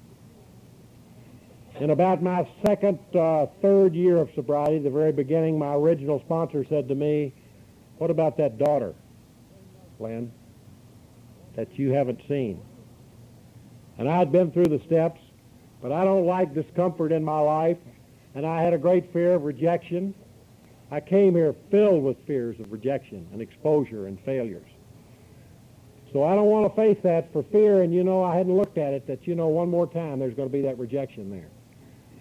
In about my third year of sobriety, the very beginning, my original sponsor said to me, "What about that daughter, Len, that you haven't seen?" And I'd been through the steps, but I don't like discomfort in my life, and I had a great fear of rejection. I came here filled with fears of rejection and exposure and failures. So I don't want to face that for fear, and I hadn't looked at it, that one more time there's going to be that rejection there.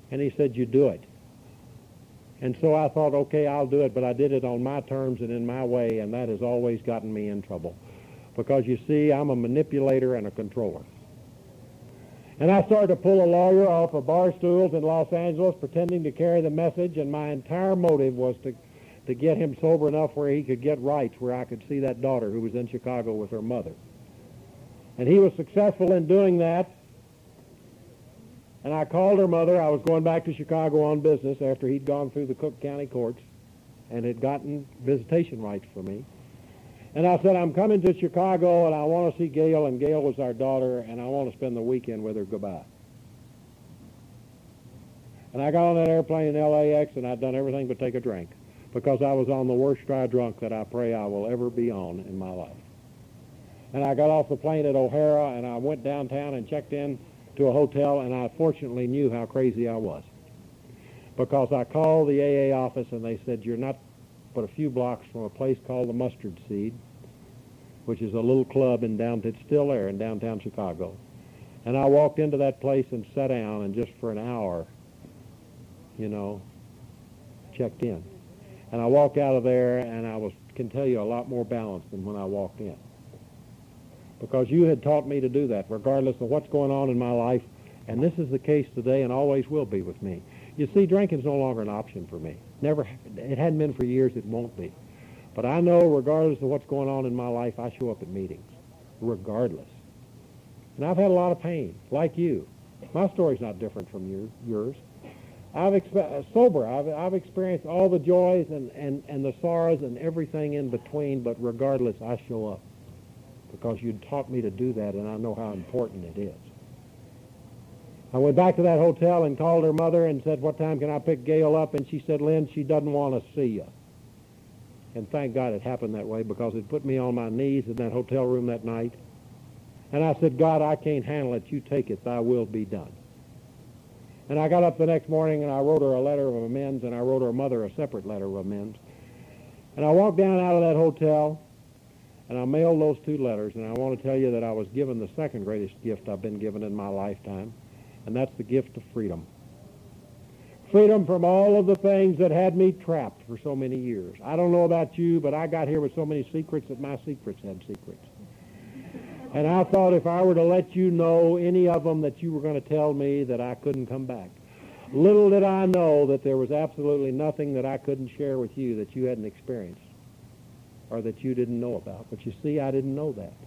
And he said, you do it. And so I thought, okay, I'll do it, but I did it on my terms and in my way, and that has always gotten me in trouble. Because you see, I'm a manipulator and a controller. And I started to pull a lawyer off of bar stools in Los Angeles, pretending to carry the message, and my entire motive was to get him sober enough where he could get rights, where I could see that daughter who was in Chicago with her mother. And he was successful in doing that. And I called her mother. I was going back to Chicago on business after he'd gone through the Cook County courts and had gotten visitation rights for me. And I said, I'm coming to Chicago, and I want to see Gail, and Gail was our daughter, and I want to spend the weekend with her. Goodbye. And I got on that airplane in LAX, and I'd done everything but take a drink, because I was on the worst dry drunk that I pray I will ever be on in my life. And I got off the plane at O'Hara, and I went downtown and checked in to a hotel, and I fortunately knew how crazy I was, because I called the AA office, and they said, you're not but a few blocks from a place called the Mustard Seed, which is a little club it's still there in downtown Chicago. And I walked into that place and sat down, and just for an hour, checked in. And I walked out of there, and I can tell you, a lot more balanced than when I walked in. Because you had taught me to do that, regardless of what's going on in my life. And this is the case today and always will be with me. You see, drinking's no longer an option for me. Never. It hadn't been for years. It won't be. But I know, regardless of what's going on in my life, I show up at meetings, regardless. And I've had a lot of pain, like you. My story's not different from yours. I've experienced all the joys and the sorrows and everything in between, but regardless, I show up. Because you taught me to do that, and I know how important it is. I went back to that hotel and called her mother and said, what time can I pick Gail up? And she said, Lynn, she doesn't want to see you. And thank God it happened that way, because it put me on my knees in that hotel room that night. And I said, God, I can't handle it. You take it. Thy will be done. And I got up the next morning, and I wrote her a letter of amends, and I wrote her mother a separate letter of amends. And I walked down out of that hotel, and I mailed those two letters, and I want to tell you that I was given the second greatest gift I've been given in my lifetime, and that's the gift of freedom. Freedom from all of the things that had me trapped for so many years. I don't know about you, but I got here with so many secrets that my secrets had secrets. And I thought if I were to let you know any of them, that you were going to tell me that I couldn't come back. Little did I know that there was absolutely nothing that I couldn't share with you that you hadn't experienced or that you didn't know about. But you see, I didn't know that.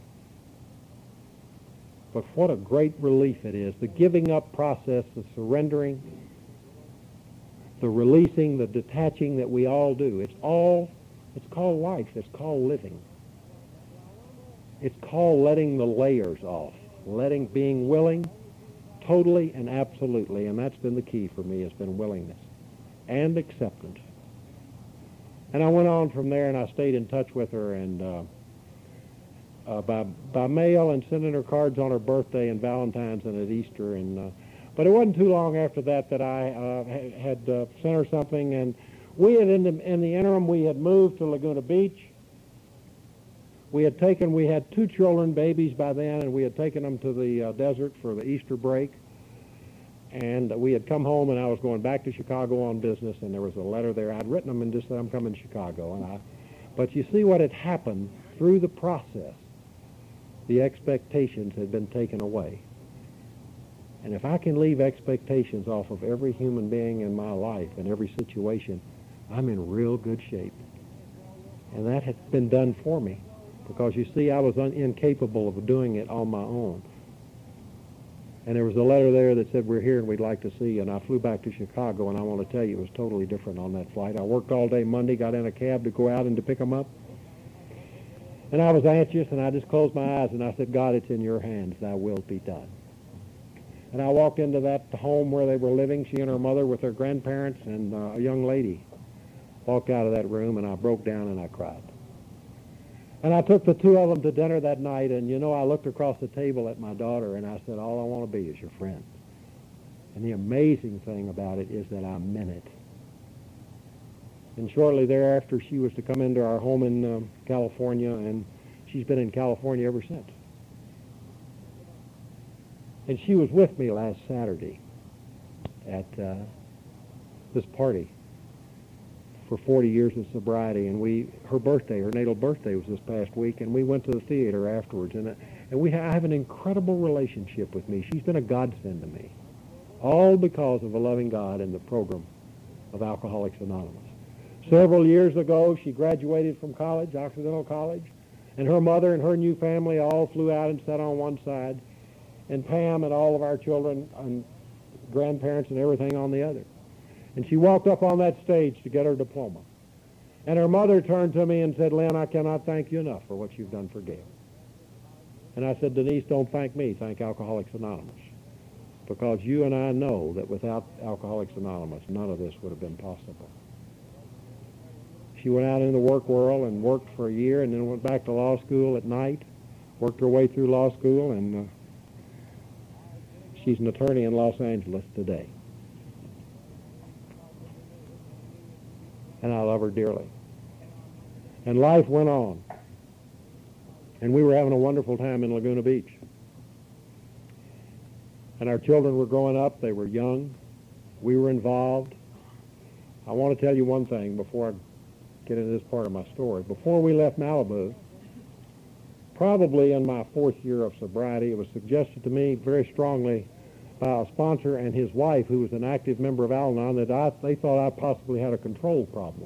But what a great relief it is. The giving up process, the surrendering, the releasing, the detaching that we all do. It's called life. It's called living. It's called letting the layers off. Being willing totally and absolutely. And that's been the key for me, has been willingness and acceptance. And I went on from there, and I stayed in touch with her, and by mail, and sending her cards on her birthday and Valentine's and at Easter. But it wasn't too long after that I had sent her something, and we had in the interim we had moved to Laguna Beach. We had two children, babies by then, and we had taken them to the desert for the Easter break. And we had come home, and I was going back to Chicago on business, and there was a letter there. I'd written them and just said, I'm coming to Chicago. But you see what had happened through the process. The expectations had been taken away. And if I can leave expectations off of every human being in my life and every situation, I'm in real good shape. And that had been done for me. Because, you see, I was incapable of doing it on my own. And there was a letter there that said, we're here and we'd like to see you. And I flew back to Chicago, and I want to tell you it was totally different on that flight. I worked all day Monday, got in a cab to go out and to pick them up. And I was anxious, and I just closed my eyes, and I said, God, it's in your hands. Thy will be done. And I walked into that home where they were living, she and her mother with their grandparents, and a young lady walked out of that room, and I broke down and I cried. And I took the two of them to dinner that night, and, I looked across the table at my daughter, and I said, all I want to be is your friend. And the amazing thing about it is that I meant it. And shortly thereafter, she was to come into our home in California, and she's been in California ever since. And she was with me last Saturday. at this party for 40 years of sobriety, and her natal birthday was this past week, and we went to the theater afterwards, and I have an incredible relationship with me. She's been a godsend to me, all because of a loving God and the program of Alcoholics Anonymous. Several years ago, she graduated from college, Occidental College, and her mother and her new family all flew out and sat on one side, and Pam and all of our children and grandparents and everything on the other. And she walked up on that stage to get her diploma. And her mother turned to me and said, "Len, I cannot thank you enough for what you've done for Gail." And I said, "Denise, don't thank me, thank Alcoholics Anonymous. Because you and I know that without Alcoholics Anonymous, none of this would have been possible." She went out in the work world and worked for a year and then went back to law school at night, worked her way through law school, and she's an attorney in Los Angeles today. And I love her dearly. And life went on. And we were having a wonderful time in Laguna Beach. And our children were growing up. They were young. We were involved. I want to tell you one thing before I get into this part of my story. Before we left Malibu, probably in my 4th year of sobriety, it was suggested to me very strongly by a sponsor and his wife, who was an active member of Al-Anon, that they thought I possibly had a control problem.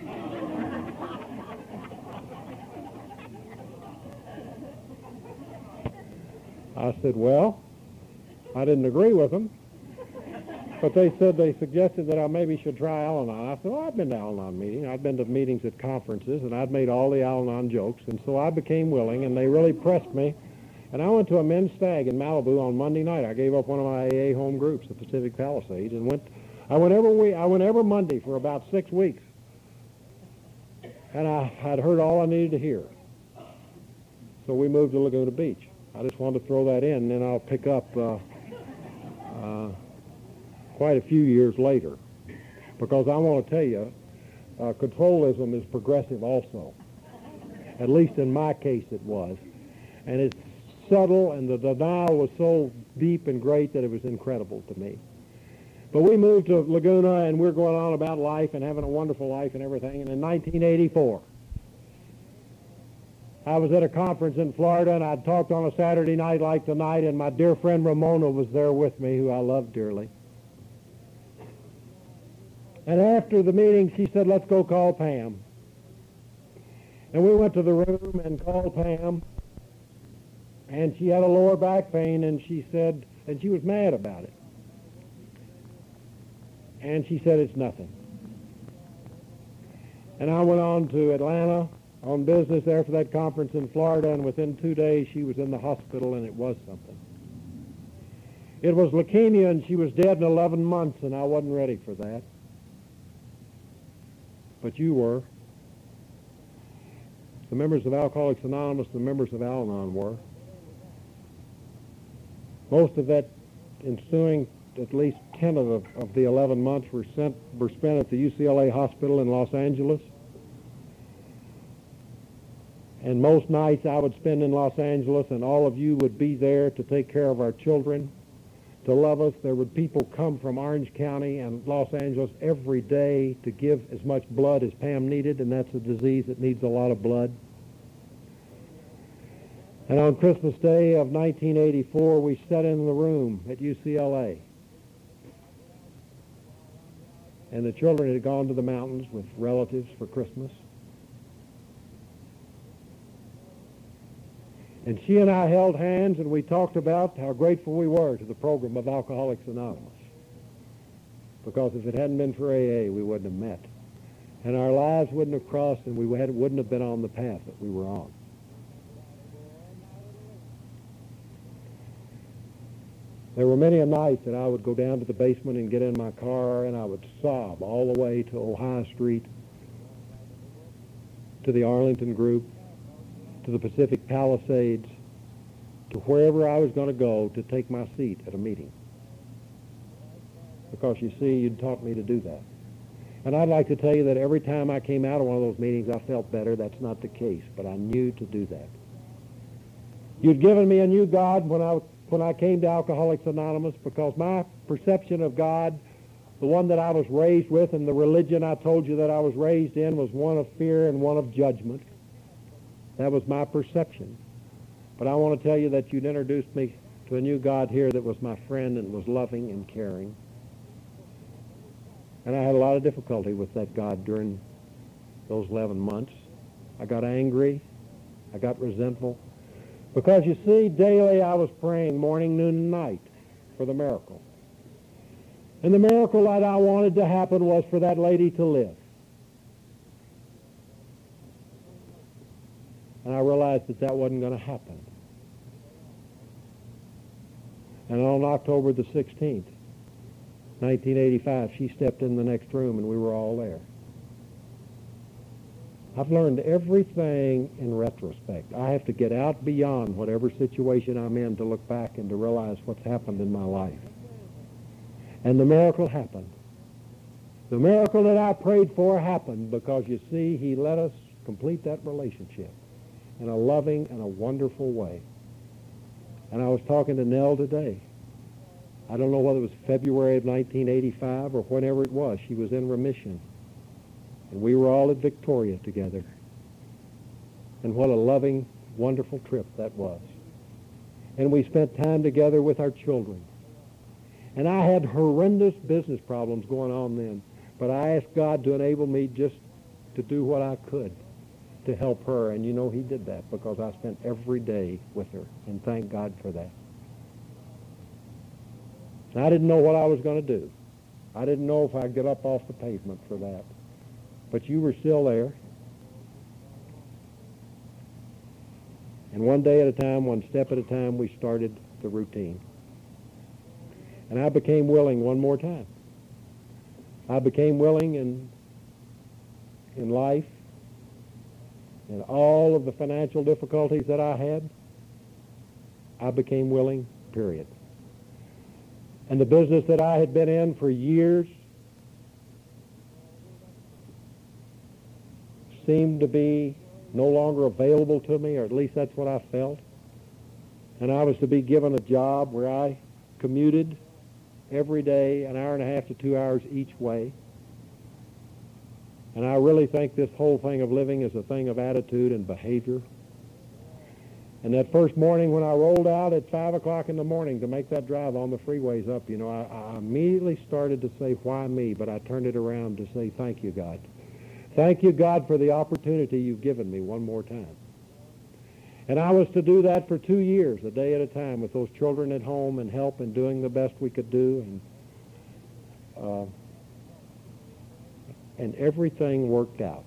I said, well, I didn't agree with them, but they suggested that I maybe should try Al-Anon. I said, well, I've been to Al-Anon meetings. I'd been to meetings at conferences, and I'd made all the Al-Anon jokes, and so I became willing, and they really pressed me. And I went to a men's stag in Malibu on Monday night. I gave up one of my AA home groups, the Pacific Palisades, and I went every Monday for about 6 weeks. And I'd heard all I needed to hear. So we moved to Laguna Beach. I just wanted to throw that in, and then I'll pick up quite a few years later. Because I want to tell you, controlism is progressive also. At least in my case it was. And it's subtle, and the denial was so deep and great that it was incredible to me. But we moved to Laguna, and we're going on about life and having a wonderful life and everything. And in 1984, I was at a conference in Florida, and I'd talked on a Saturday night like tonight, and my dear friend Ramona was there with me, who I love dearly. And after the meeting, she said, "Let's go call Pam." And we went to the room and called Pam. And she had a lower back pain, and she said, and she was mad about it. And she said, "It's nothing." And I went on to Atlanta on business after that conference in Florida, and within 2 days she was in the hospital, and it was something. It was leukemia, and she was dead in 11 months, and I wasn't ready for that. But you were. The members of Alcoholics Anonymous, the members of Al-Anon were. Most of that ensuing, at least 10 of the 11 months were spent at the UCLA hospital in Los Angeles. And most nights I would spend in Los Angeles, and all of you would be there to take care of our children, to love us. There would people come from Orange County and Los Angeles every day to give as much blood as Pam needed, and that's a disease that needs a lot of blood. And on Christmas Day of 1984, we sat in the room at UCLA. And the children had gone to the mountains with relatives for Christmas. And she and I held hands, and we talked about how grateful we were to the program of Alcoholics Anonymous. Because if it hadn't been for AA, we wouldn't have met. And our lives wouldn't have crossed, and we wouldn't have been on the path that we were on. There were many a night that I would go down to the basement and get in my car, and I would sob all the way to Ohio Street, to the Arlington group, to the Pacific Palisades, to wherever I was going to go to take my seat at a meeting. Because, you see, you'd taught me to do that. And I'd like to tell you that every time I came out of one of those meetings, I felt better. That's not the case, but I knew to do that. You'd given me a new God when I when I came to Alcoholics Anonymous, because my perception of God, the one that I was raised with, and the religion I told you that I was raised in, was one of fear and one of judgment. That was my perception. But I want to tell you that you'd introduced me to a new God here that was my friend and was loving and caring. And I had a lot of difficulty with that God during those 11 months. I got angry. I got resentful. Because, you see, daily I was praying morning, noon, and night for the miracle. And the miracle that I wanted to happen was for that lady to live. And I realized that that wasn't going to happen. And on October the 16th, 1985, she stepped in the next room and we were all there. I've learned everything in retrospect. I have to get out beyond whatever situation I'm in to look back and to realize what's happened in my life. And the miracle happened. The miracle that I prayed for happened because, you see, he let us complete that relationship in a loving and a wonderful way. And I was talking to Nell today. I don't know whether it was February of 1985 or whenever it was. She was in remission. And we were all at Victoria together. And what a loving, wonderful trip that was. And we spent time together with our children. And I had horrendous business problems going on then. But I asked God to enable me just to do what I could to help her. And you know, he did that because I spent every day with her. And thank God for that. And I didn't know what I was going to do. I didn't know if I'd get up off the pavement for that. But you were still there. And one day at a time, one step at a time, we started the routine. And I became willing one more time. I became willing in life, in all of the financial difficulties that I had. I became willing, period. And the business that I had been in for years seemed to be no longer available to me, or at least that's what I felt. And I was to be given a job where I commuted every day, an hour and a half to 2 hours each way. And I really think this whole thing of living is a thing of attitude and behavior. And that first morning when I rolled out at 5 o'clock in the morning to make that drive on the freeways up, you know, I immediately started to say, why me? But I turned it around to say, thank you, God. Thank you, God, for the opportunity you've given me one more time. And I was to do that for 2 years, a day at a time, with those children at home and help and doing the best we could do. And everything worked out.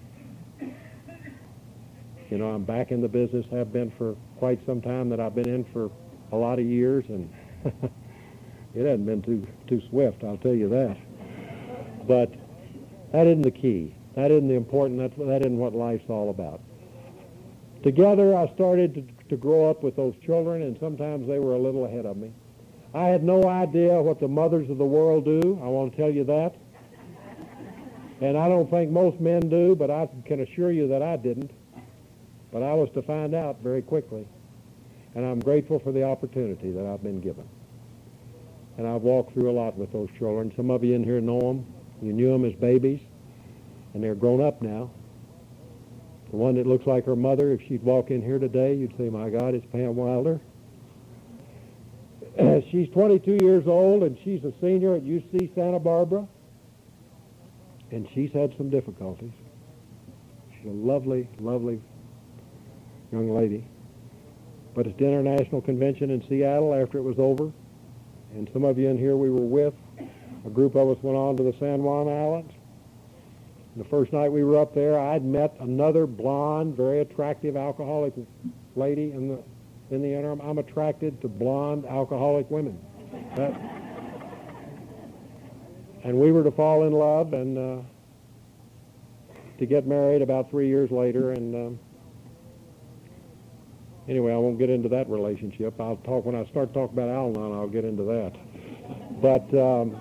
You know, I'm back in the business, have been for quite some time, that I've been in for a lot of years, and it hasn't been too swift, I'll tell you that. But that isn't the key. That isn't the important, that isn't what life's all about. Together, I started to grow up with those children, and sometimes they were a little ahead of me. I had no idea what the mothers of the world do, I want to tell you that. And I don't think most men do, but I can assure you that I didn't. But I was to find out very quickly. And I'm grateful for the opportunity that I've been given. And I've walked through a lot with those children. Some of you in here know them. You knew them as babies. And they're grown up now. The one that looks like her mother, if she'd walk in here today, you'd say, my God, it's Pam Wilder. She's 22 years old, and she's a senior at UC Santa Barbara. And she's had some difficulties. She's a lovely, lovely young lady. But at the International Convention in Seattle, after it was over, and some of you in here we were with, a group of us went on to the San Juan Islands. The first night we were up there, I'd met another blonde, very attractive alcoholic lady in the interim. I'm attracted to blonde alcoholic women. And we were to fall in love and to get married about 3 years later. And anyway, I won't get into that relationship. I'll talk when I start talking about Al-Anon. I'll get into that. But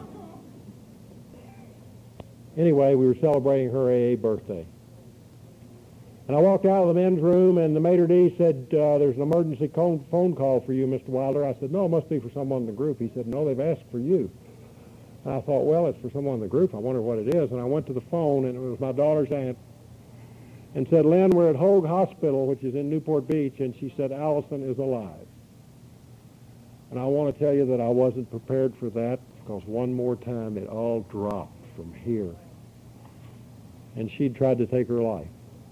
anyway, we were celebrating her AA birthday. And I walked out of the men's room, and the maitre d' said, there's an emergency phone call for you, Mr. Wilder. I said, no, it must be for someone in the group. He said, no, they've asked for you. And I thought, well, it's for someone in the group. I wonder what it is. And I went to the phone, and it was my daughter's aunt, and said, Len, we're at Hoag Hospital, which is in Newport Beach, and she said, Allison is alive. And I want to tell you that I wasn't prepared for that, because one more time it all dropped from here. And she'd tried to take her life.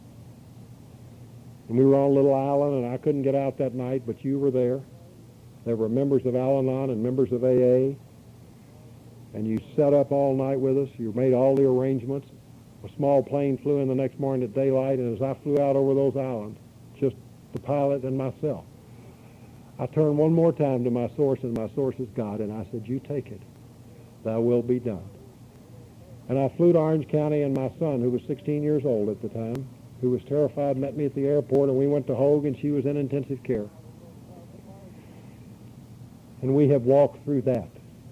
And we were on a little island, and I couldn't get out that night, but you were there. There were members of Al-Anon and members of AA, and you sat up all night with us. You made all the arrangements. A small plane flew in the next morning at daylight, and as I flew out over those islands, just the pilot and myself, I turned one more time to my source, and my source is God, and I said, you take it. Thy will be done. And I flew to Orange County, and my son, who was 16 years old at the time, who was terrified, met me at the airport, and we went to Hoag, and she was in intensive care. And we have walked through that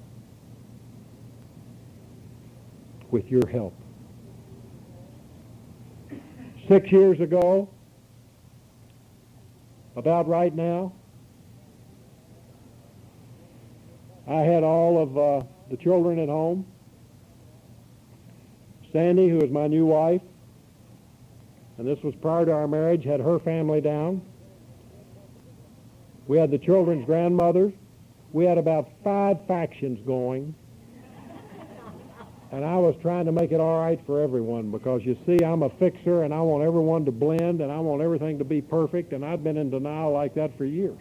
with your help. 6 years ago, about right now, I had all of the children at home. Sandy, who is my new wife, and this was prior to our marriage, had her family down. We had the children's grandmothers. We had about 5 factions going. And I was trying to make it all right for everyone, because you see, I'm a fixer, and I want everyone to blend, and I want everything to be perfect, and I've been in denial like that for years.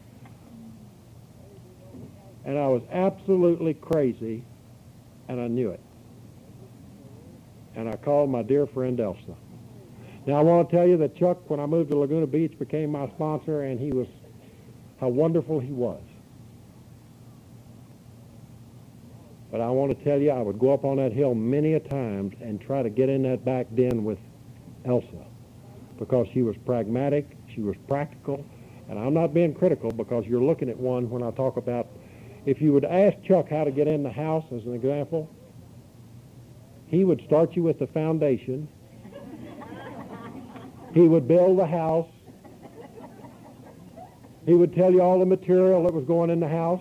And I was absolutely crazy, and I knew it. And I called my dear friend Elsa. Now, I want to tell you that Chuck, when I moved to Laguna Beach, became my sponsor, and how wonderful he was. But I want to tell you, I would go up on that hill many a times and try to get in that back den with Elsa, because she was pragmatic, she was practical, and I'm not being critical, because you're looking at one when I talk about, if you would ask Chuck how to get in the house, as an example, he would start you with the foundation. He would build the house. He would tell you all the material that was going in the house.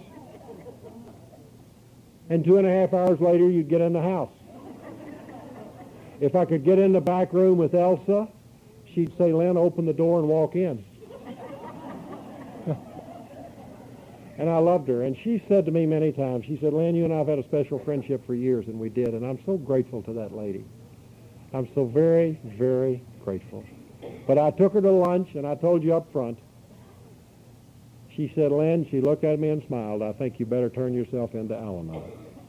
And 2.5 hours later, you'd get in the house. If I could get in the back room with Elsa, she'd say, Len, open the door and walk in. And I loved her. And she said to me many times, she said, Len, you and I have had a special friendship for years, and we did. And I'm so grateful to that lady. I'm so very, very grateful. But I took her to lunch, and I told you up front, she said, Len, she looked at me and smiled, I think you better turn yourself into Al-Anon.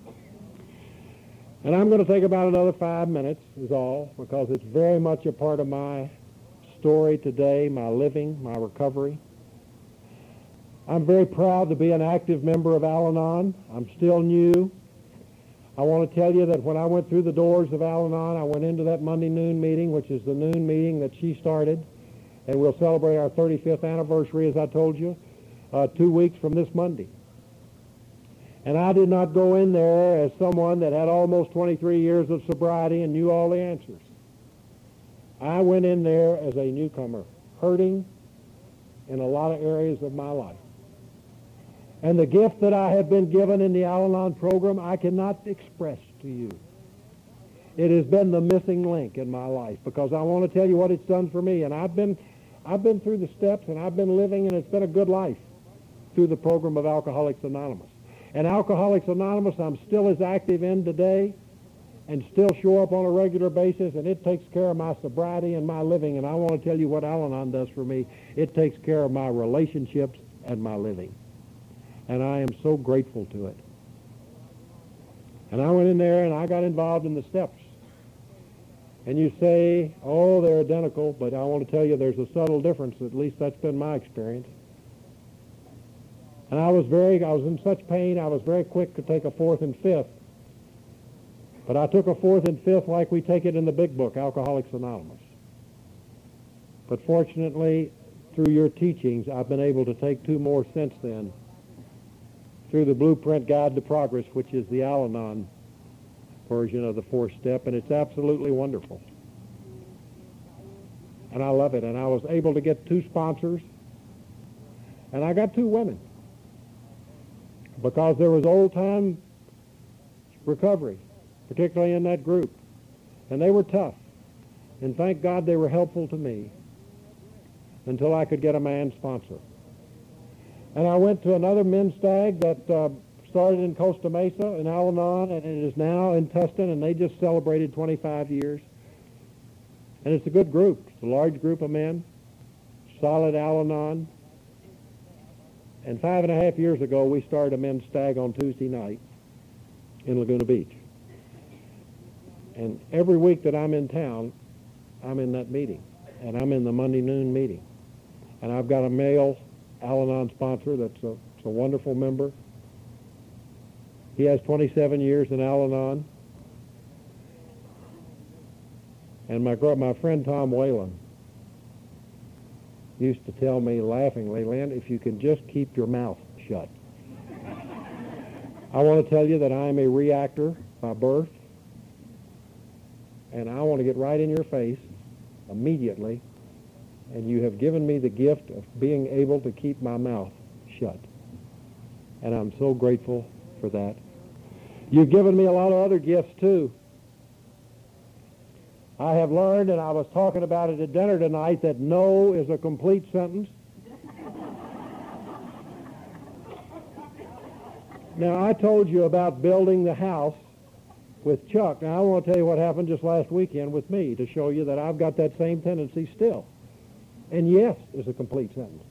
And I'm going to take about another 5 minutes, is all, because it's very much a part of my story today, my living, my recovery. I'm very proud to be an active member of Al-Anon. I'm still new. I want to tell you that when I went through the doors of Al-Anon, I went into that Monday noon meeting, which is the noon meeting that she started, and we'll celebrate our 35th anniversary, as I told you, 2 weeks from this Monday. And I did not go in there as someone that had almost 23 years of sobriety and knew all the answers. I went in there as a newcomer, hurting in a lot of areas of my life. And the gift that I have been given in the Al-Anon program, I cannot express to you. It has been the missing link in my life, because I want to tell you what it's done for me. And I've been through the steps, and I've been living, and it's been a good life through the program of Alcoholics Anonymous. And Alcoholics Anonymous, I'm still as active in today and still show up on a regular basis, and it takes care of my sobriety and my living. And I want to tell you what Al-Anon does for me. It takes care of my relationships and my living. And I am so grateful to it. And I went in there and I got involved in the steps. And you say, oh, they're identical, but I want to tell you there's a subtle difference. At least that's been my experience. And I was in such pain, I was very quick to take a 4th and 5th. But I took a 4th and 5th like we take it in the big book, Alcoholics Anonymous. But fortunately, through your teachings, I've been able to take 2 more since then, through the Blueprint Guide to Progress, which is the Al-Anon version of the 4th step, and it's absolutely wonderful. and I love it. And I was able to get 2 sponsors, and I got 2 women because there was old-time recovery, particularly in that group, and they were tough. And thank God they were helpful to me until I could get a man sponsor. And I went to another men's stag that started in Costa Mesa in Al-Anon, and it is now in Tustin, and they just celebrated 25 years. And it's a good group. It's a large group of men, solid Al-Anon. And 5.5 years ago, we started a men's stag on Tuesday night in Laguna Beach. And every week that I'm in town, I'm in that meeting, and I'm in the Monday noon meeting. And I've got a male Al-Anon sponsor that's a wonderful member. He has 27 years in Al-Anon. And my friend Tom Whalen used to tell me laughingly, Lynn, if you can just keep your mouth shut. I want to tell you that I'm a reactor by birth, and I want to get right in your face immediately, and you have given me the gift of being able to keep my mouth shut. And I'm so grateful for that. You've given me a lot of other gifts, too. I have learned, and I was talking about it at dinner tonight, that no is a complete sentence. Now, I told you about building the house with Chuck. Now, I want to tell you what happened just last weekend with me to show you that I've got that same tendency still. And yes is a complete sentence.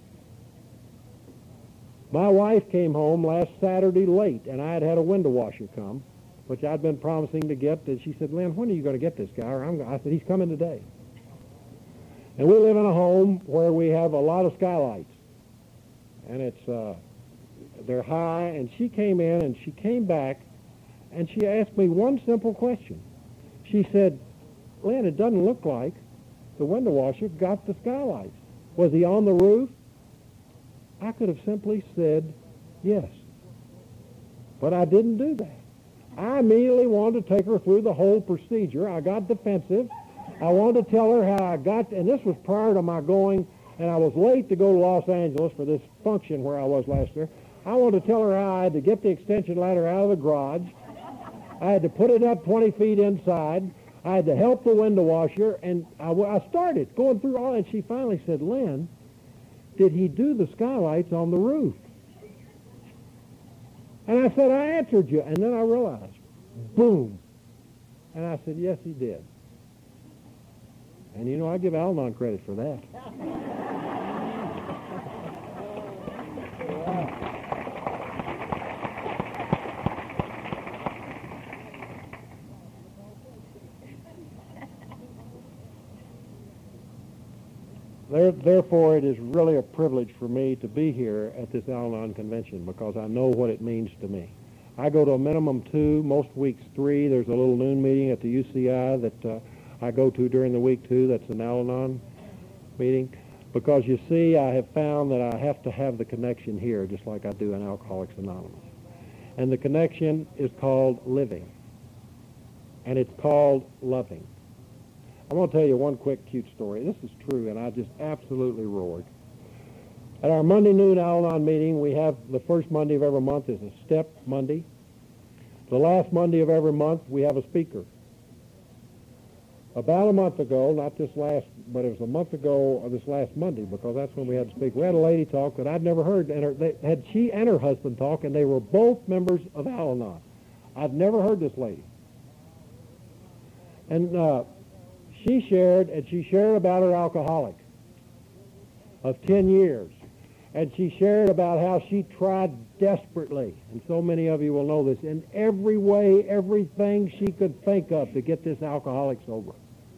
My wife came home last Saturday late, and I had had a window washer come, which I'd been promising to get. And she said, Lynn, when are you going to get this guy? I said, he's coming today. And we live in a home where we have a lot of skylights. And they're high. And she came in, and she came back, and she asked me one simple question. She said, Lynn, it doesn't look like the window washer got the skylights. Was he on the roof? I could have simply said yes. But I didn't do that. I immediately wanted to take her through the whole procedure. I got defensive. I wanted to tell her how I got, and this was prior to my going, and I was late to go to Los Angeles for this function where I was last year. I wanted to tell her how I had to get the extension ladder out of the garage. I had to put it up 20 feet inside. I had to help the window washer, and I started going through all, and she finally said, Lynn, did he do the skylights on the roof? And I said, I answered you. And then I realized, boom. And I said, yes, he did. And you know, I give Al-Anon credit for that. Therefore, it is really a privilege for me to be here at this Al-Anon convention because I know what it means to me. I go to a minimum 2, most weeks 3. There's a little noon meeting at the UCI that I go to during the week too. That's an Al-Anon meeting. Because you see, I have found that I have to have the connection here just like I do in Alcoholics Anonymous. And the connection is called living. And it's called loving. I want to tell you one quick cute story. This is true, and I just absolutely roared. At our Monday noon Al-Anon meeting, we have the first Monday of every month is a step Monday. The last Monday of every month, we have a speaker. About a month ago, not this last, but it was a month ago this last Monday, because that's when we had to speak. We had a lady talk that I'd never heard, and she and her husband talk, and they were both members of Al-Anon. I've never heard this lady. And she shared about her alcoholic of 10 years. And she shared about how she tried desperately, and so many of you will know this, in every way, everything she could think of to get this alcoholic sober.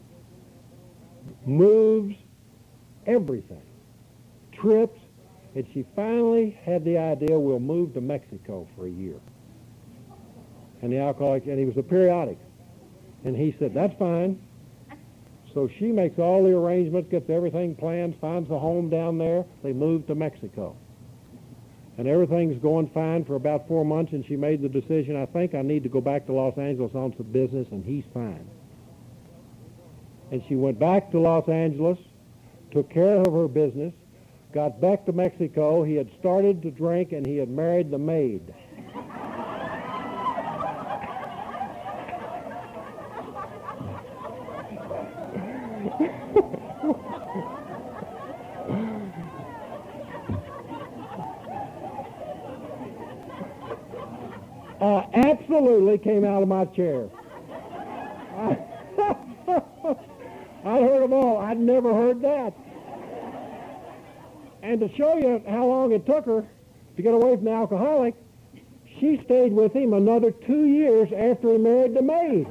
Moves, everything. Trips, and she finally had the idea, we'll move to Mexico for a year. And the alcoholic, and he was a periodic. And he said, that's fine. So she makes all the arrangements, gets everything planned, finds a home down there. They move to Mexico. And everything's going fine for about 4 months, and she made the decision, I think I need to go back to Los Angeles on some business, and he's fine. And she went back to Los Angeles, took care of her business, got back to Mexico. He had started to drink, and he had married the maid. Absolutely came out of my chair. I'd heard them all. I'd never heard that. And to show you how long it took her to get away from the alcoholic, she stayed with him another 2 years after he married the maid.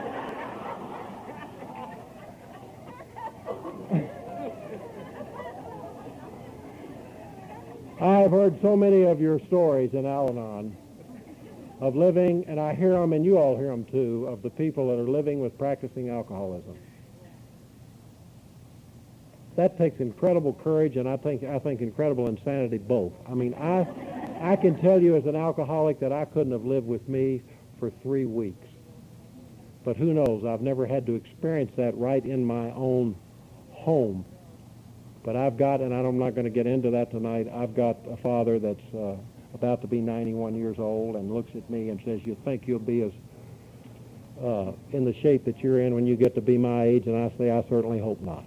I've heard so many of your stories in Al-Anon of living, and I hear them, and you all hear them too, of the people that are living with practicing alcoholism. That takes incredible courage, and I think incredible insanity both. I mean, I can tell you as an alcoholic that I couldn't have lived with me for 3 weeks. But who knows? I've never had to experience that right in my own home. But I've got, and I'm not going to get into that tonight, I've got a father that's about to be 91 years old and looks at me and says, "You think you'll be as in the shape that you're in when you get to be my age?" And I say, "I certainly hope not."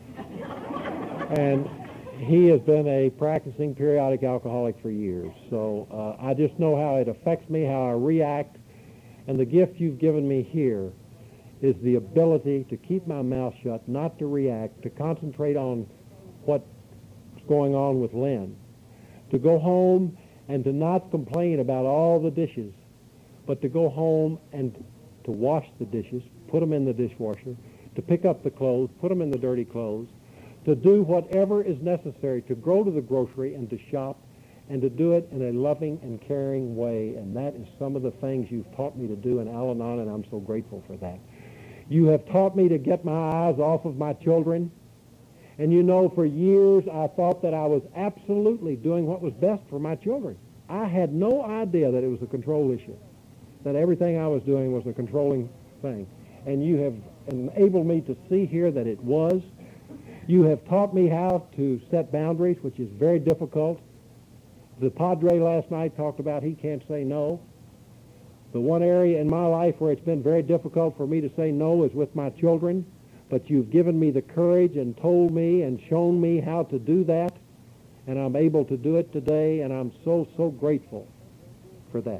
And he has been a practicing periodic alcoholic for years. So I just know how it affects me, how I react. And the gift you've given me here is the ability to keep my mouth shut, not to react, to concentrate on what's going on with Lynn, to go home and to not complain about all the dishes, but to go home and to wash the dishes, put them in the dishwasher, to pick up the clothes, put them in the dirty clothes, to do whatever is necessary, to go to the grocery and to shop, and to do it in a loving and caring way. And that is some of the things you've taught me to do in Al-Anon, and I'm so grateful for that. You have taught me to get my eyes off of my children. And you know, for years I thought that I was absolutely doing what was best for my children. I had no idea that it was a control issue, that everything I was doing was a controlling thing. And you have enabled me to see here that it was. You have taught me how to set boundaries, which is very difficult. The Padre last night talked about he can't say no. The one area in my life where it's been very difficult for me to say no is with my children. But you've given me the courage and told me and shown me how to do that, and I'm able to do it today, and I'm so, so grateful for that.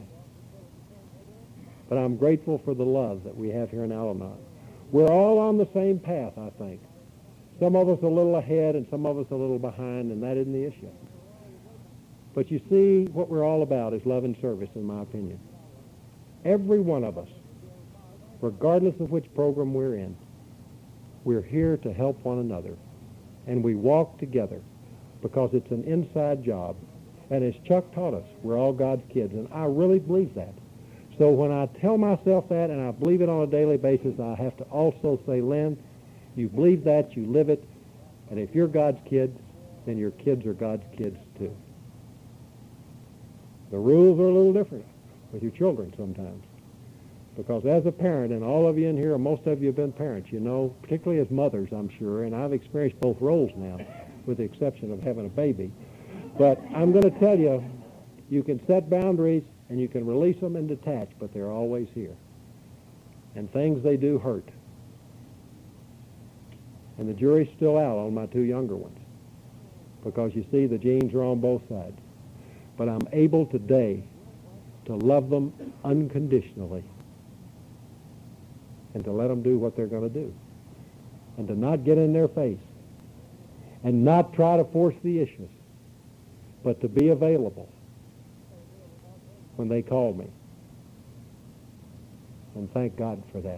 But I'm grateful for the love that we have here in Al-Anon. We're all on the same path, I think. Some of us a little ahead and some of us a little behind, and that isn't the issue. But you see, what we're all about is love and service, in my opinion. Every one of us, regardless of which program we're in, we're here to help one another, and we walk together because it's an inside job. And as Chuck taught us, we're all God's kids, and I really believe that. So when I tell myself that, and I believe it on a daily basis, I have to also say, Lynn, you believe that, you live it, and if you're God's kids, then your kids are God's kids too. The rules are a little different with your children sometimes. Because as a parent, and all of you in here, most of you have been parents, you know, particularly as mothers, I'm sure, and I've experienced both roles now, with the exception of having a baby. But I'm going to tell you, you can set boundaries, and you can release them and detach, but they're always here. And things they do hurt. And the jury's still out on my 2 younger ones, because you see, the genes are on both sides. But I'm able today to love them unconditionally, and to let them do what they're going to do, and to not get in their face, and not try to force the issues, but to be available when they call me. And thank God for that.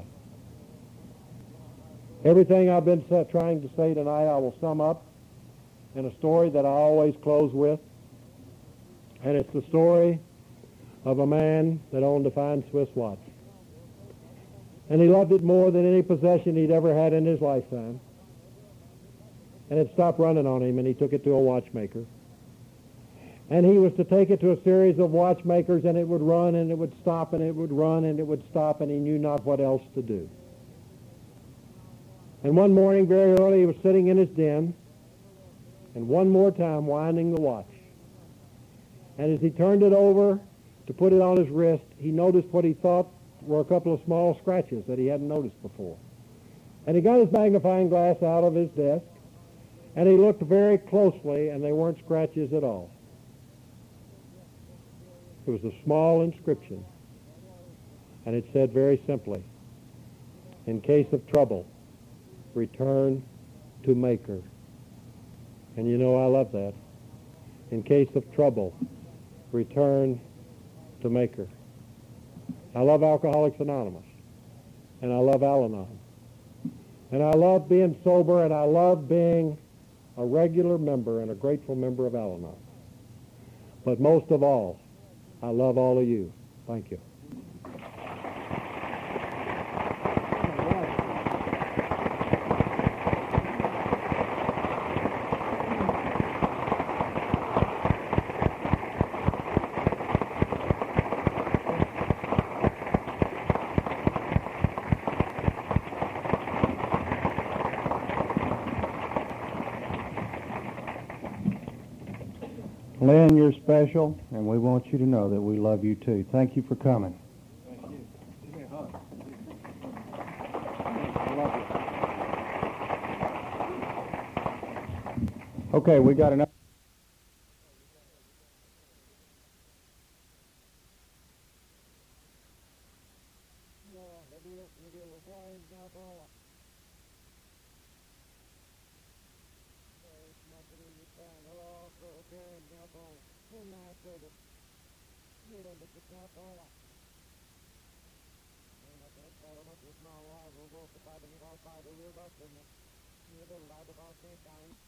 Everything I've been trying to say tonight, I will sum up in a story that I always close with, and it's the story of a man that owned a fine Swiss watch. And he loved it more than any possession he'd ever had in his lifetime. And it stopped running on him, and he took it to a watchmaker. And he was to take it to a series of watchmakers, and it would run, and it would stop, and it would run, and it would stop, and he knew not what else to do. And one morning, very early, he was sitting in his den, and one more time winding the watch. And as he turned it over to put it on his wrist, he noticed what he thought were a couple of small scratches that he hadn't noticed before. And he got his magnifying glass out of his desk, and he looked very closely, and they weren't scratches at all. It was a small inscription, and it said very simply, "In case of trouble, return to Maker." And you know I love that. In case of trouble, return to Maker. I love Alcoholics Anonymous, and I love Al-Anon, and I love being sober, and I love being a regular member and a grateful member of Al-Anon. But most of all, I love all of you. Thank you. Lynn, you're special, and we want you to know that we love you too. Thank you for coming. Okay, we got enough. Thank you.